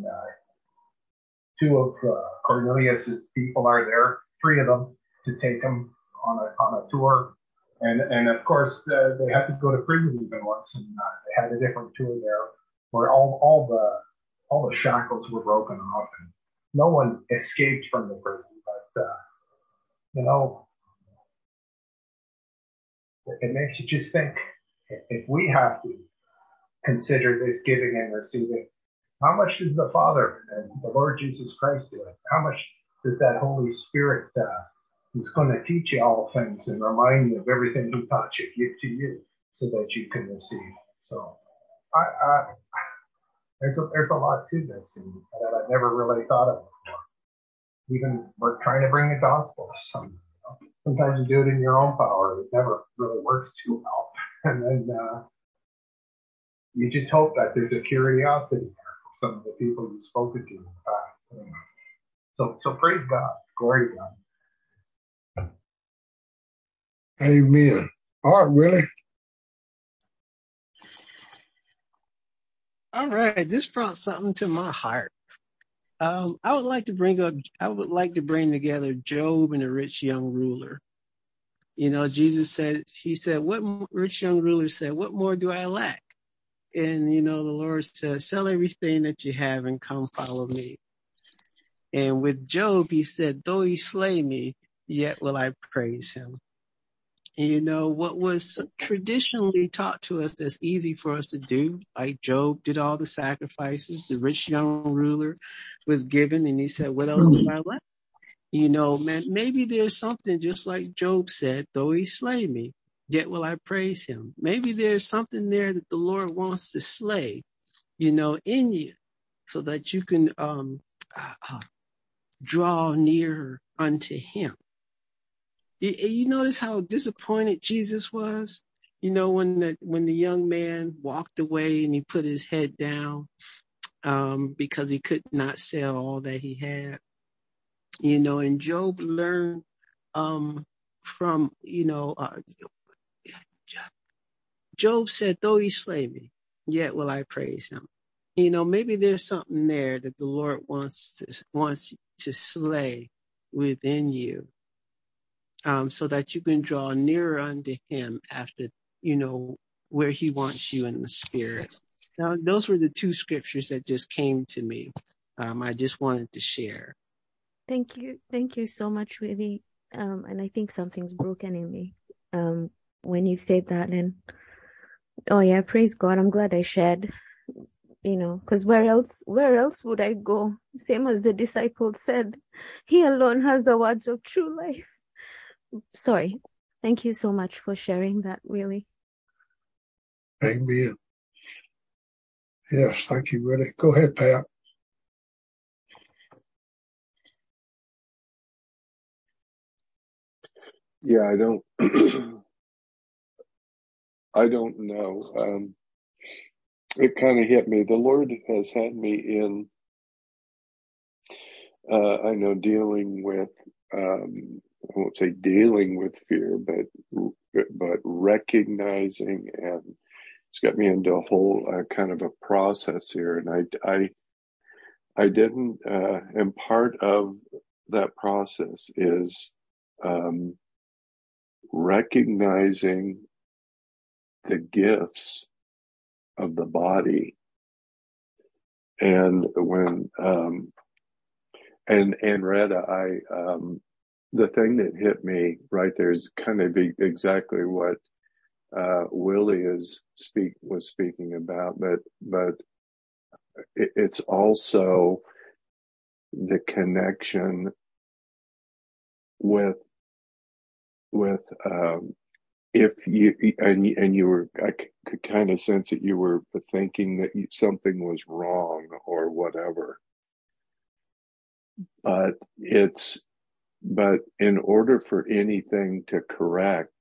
two of Cornelius's people are there, three of them, to take him on a tour, and of course they had to go to prison even once, and they had a different tour there where all the shackles were broken off, and no one escaped from the prison. But it makes you just think, if we have to consider this giving and receiving, how much does the Father and the Lord Jesus Christ do it? How much does that Holy Spirit, who's going to teach you all things and remind you of everything He taught you, give to you so that you can receive? So there's a lot to this that I've never really thought of before. Even we're trying to bring the gospel to some. Sometimes you do it in your own power. It never really works too well. And then you just hope that there's a curiosity there for some of the people you've spoken to in the past. So praise God. Glory to God. Amen. All right, Willie. All right. This brought something to my heart. I would like to bring together Job and the rich young ruler. Jesus said, what rich young ruler said, what more do I lack? And, the Lord said, sell everything that you have and come follow me. And with Job, He said, though he slay me, yet will I praise him. And what was traditionally taught to us that's easy for us to do, like Job did all the sacrifices, the rich young ruler was given, and he said, what else do I lack? Man, maybe there's something just like Job said, though he slay me, yet will I praise him. Maybe there's something there that the Lord wants to slay, in you, so that you can draw nearer unto Him. You notice how disappointed Jesus was? When the young man walked away and he put his head down because he could not sell all that he had. And Job learned from, Job said, though he slay me, yet will I praise him. Maybe there's something there that the Lord wants to slay within you, so that you can draw nearer unto Him after, where He wants you in the spirit. Now, those were the two scriptures that just came to me. I just wanted to share. Thank you. Thank you so much, Willie. And I think something's broken in me when you said that. And oh yeah, praise God. I'm glad I shared, because where else would I go? Same as the disciples said, He alone has the words of true life. Sorry. Thank you so much for sharing that, Willie. Amen. Yes, thank you, Willie. Go ahead, Pat. Yeah, I don't know. It kind of hit me. The Lord has had me in, I know, dealing with, I won't say dealing with fear, but recognizing, and it's got me into a whole kind of a process here. And I didn't, and part of that process is recognizing the gifts of the body. And when And Retta, the thing that hit me right there is kind of exactly what Willie was speaking about, but it's also the connection with if you and you were, I could kind of sense that you were thinking that something was wrong or whatever, but in order for anything to correct,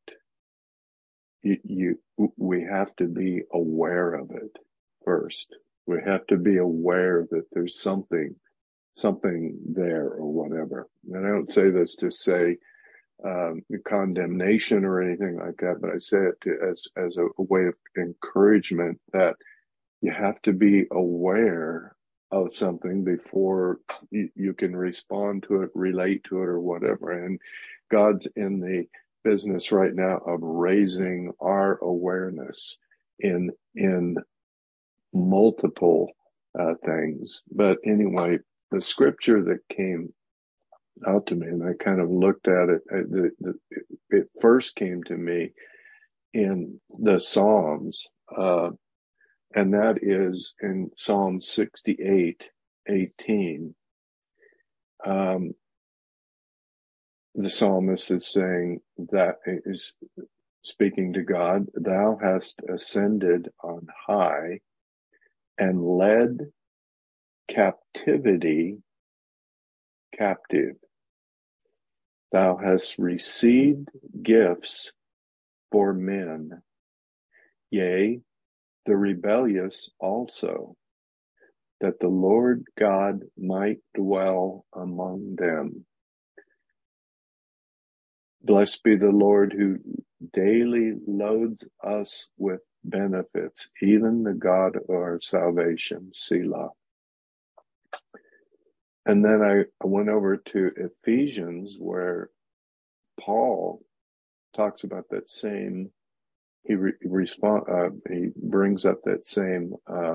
we have to be aware of it first. We have to be aware that there's something there or whatever. And I don't say this to say condemnation or anything like that, but I say it as a way of encouragement that you have to be aware of something before you can respond to it, relate to it, or whatever. And God's in the business right now of raising our awareness in multiple things. But anyway, the scripture that came out to me, and I kind of looked at it, it first came to me in the Psalms, and that is in Psalm 68:18. The psalmist is saying, that is speaking to God, "Thou hast ascended on high and led captivity captive. Thou hast received gifts for men, yea, the rebellious also, that the Lord God might dwell among them. Blessed be the Lord who daily loads us with benefits, even the God of our salvation, Selah." And then I went over to Ephesians, where Paul talks about that same, he brings up that same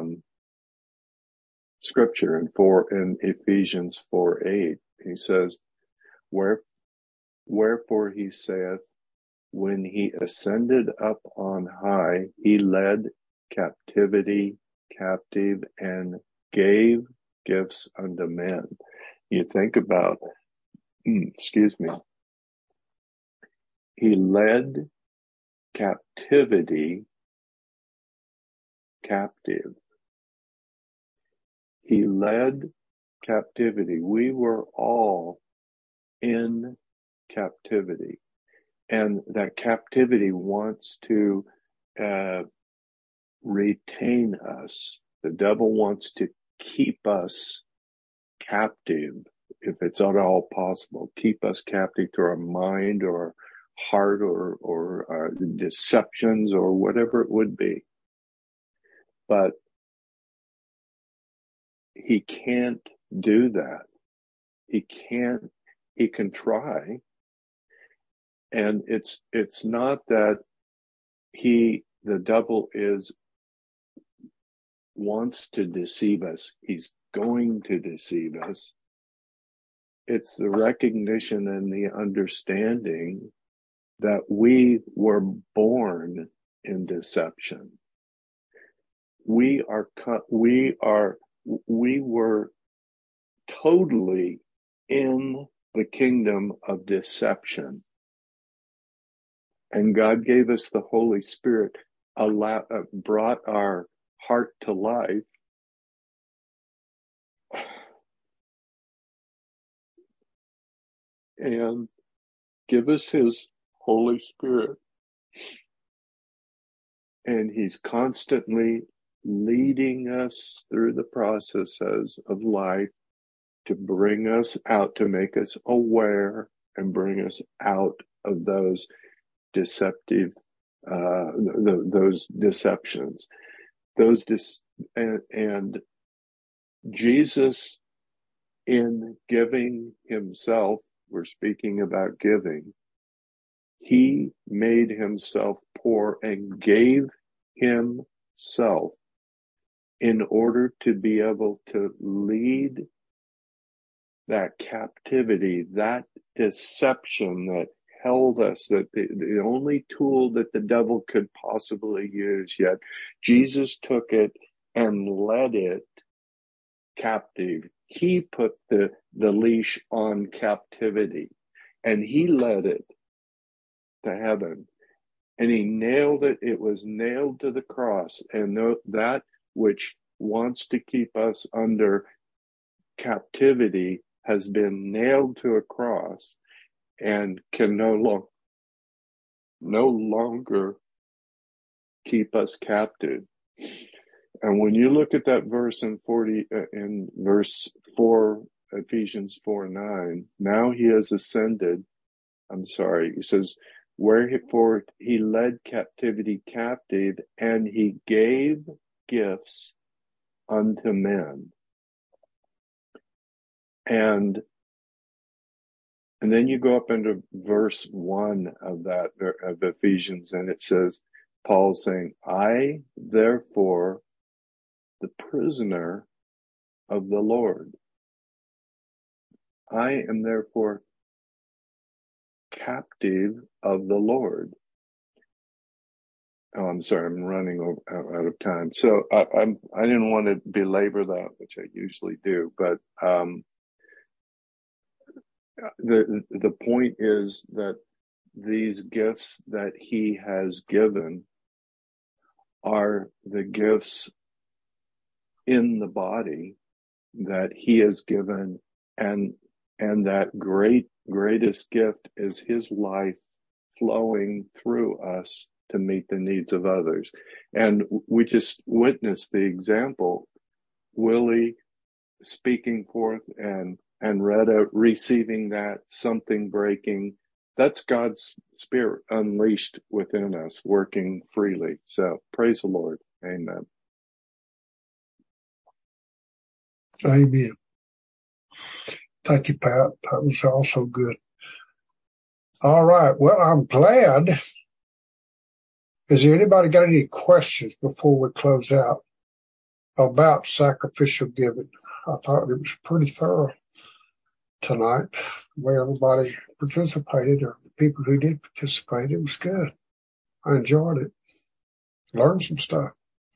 scripture in Ephesians 4:8. He says, Wherefore he saith, when he ascended up on high, he led captivity captive and gave gifts unto men. You think about, he led captivity captive. He led captivity. We were all in captivity, and that captivity wants to retain us. The devil wants to keep us captive, if it's at all possible, keep us captive through our mind or heart or deceptions or whatever it would be. But he can't do that. He can try. And it's not that the devil wants to deceive us. He's going to deceive us. It's the recognition and the understanding that we were born in deception. We were totally in the kingdom of deception. And God gave us the Holy Spirit, brought our heart to life. And give us his Holy Spirit. And he's constantly leading us through the processes of life to bring us out, to make us aware and bring us out of those deceptive, those deceptions, and Jesus, in giving himself, we're speaking about giving, he made himself poor and gave himself in order to be able to lead that captivity, that deception that held us, that the only tool that the devil could possibly use, yet Jesus took it and led it captive. He put the leash on captivity, and he led it to heaven, and he nailed it. It was nailed to the cross, and that which wants to keep us under captivity has been nailed to a cross and can no longer keep us captive. And when you look at that verse in verse 4, Ephesians 4:9, now he has ascended. He says, wherefore he led captivity captive, and he gave gifts unto men. And then you go up into verse 1 of Ephesians, and it says, Paul's saying, I, therefore, the prisoner of the Lord. I am therefore captive of the Lord. Oh, I'm sorry, I'm running out of time. So I didn't want to belabor that, which I usually do, but the point is that these gifts that he has given are the gifts in the body that he has given, and that greatest gift is his life flowing through us to meet the needs of others. And we just witnessed the example, Willie speaking forth and Retta receiving that, something breaking. That's God's Spirit unleashed within us, working freely. So praise the Lord. Amen. Amen. Thank you, Pat. That was also good. All right. Well, I'm glad. Has anybody got any questions before we close out about sacrificial giving? I thought it was pretty thorough tonight, where everybody participated, or the people who did participate. It was good. I enjoyed it. Learned some stuff.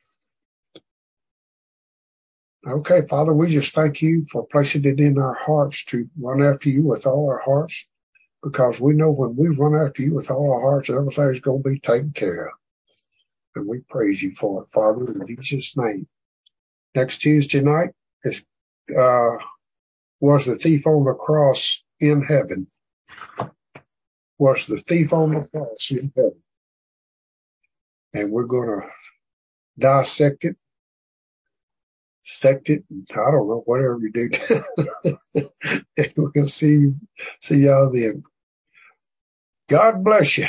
Okay, Father, we just thank you for placing it in our hearts to run after you with all our hearts, because we know when we run after you with all our hearts, everything's going to be taken care of. And we praise you for it, Father, in Jesus' name. Next Tuesday night is was the thief on the cross in heaven? Was the thief on the cross in heaven? And we're going to dissect it, sect it, I don't know, whatever you do. And we'll see y'all then. God bless you.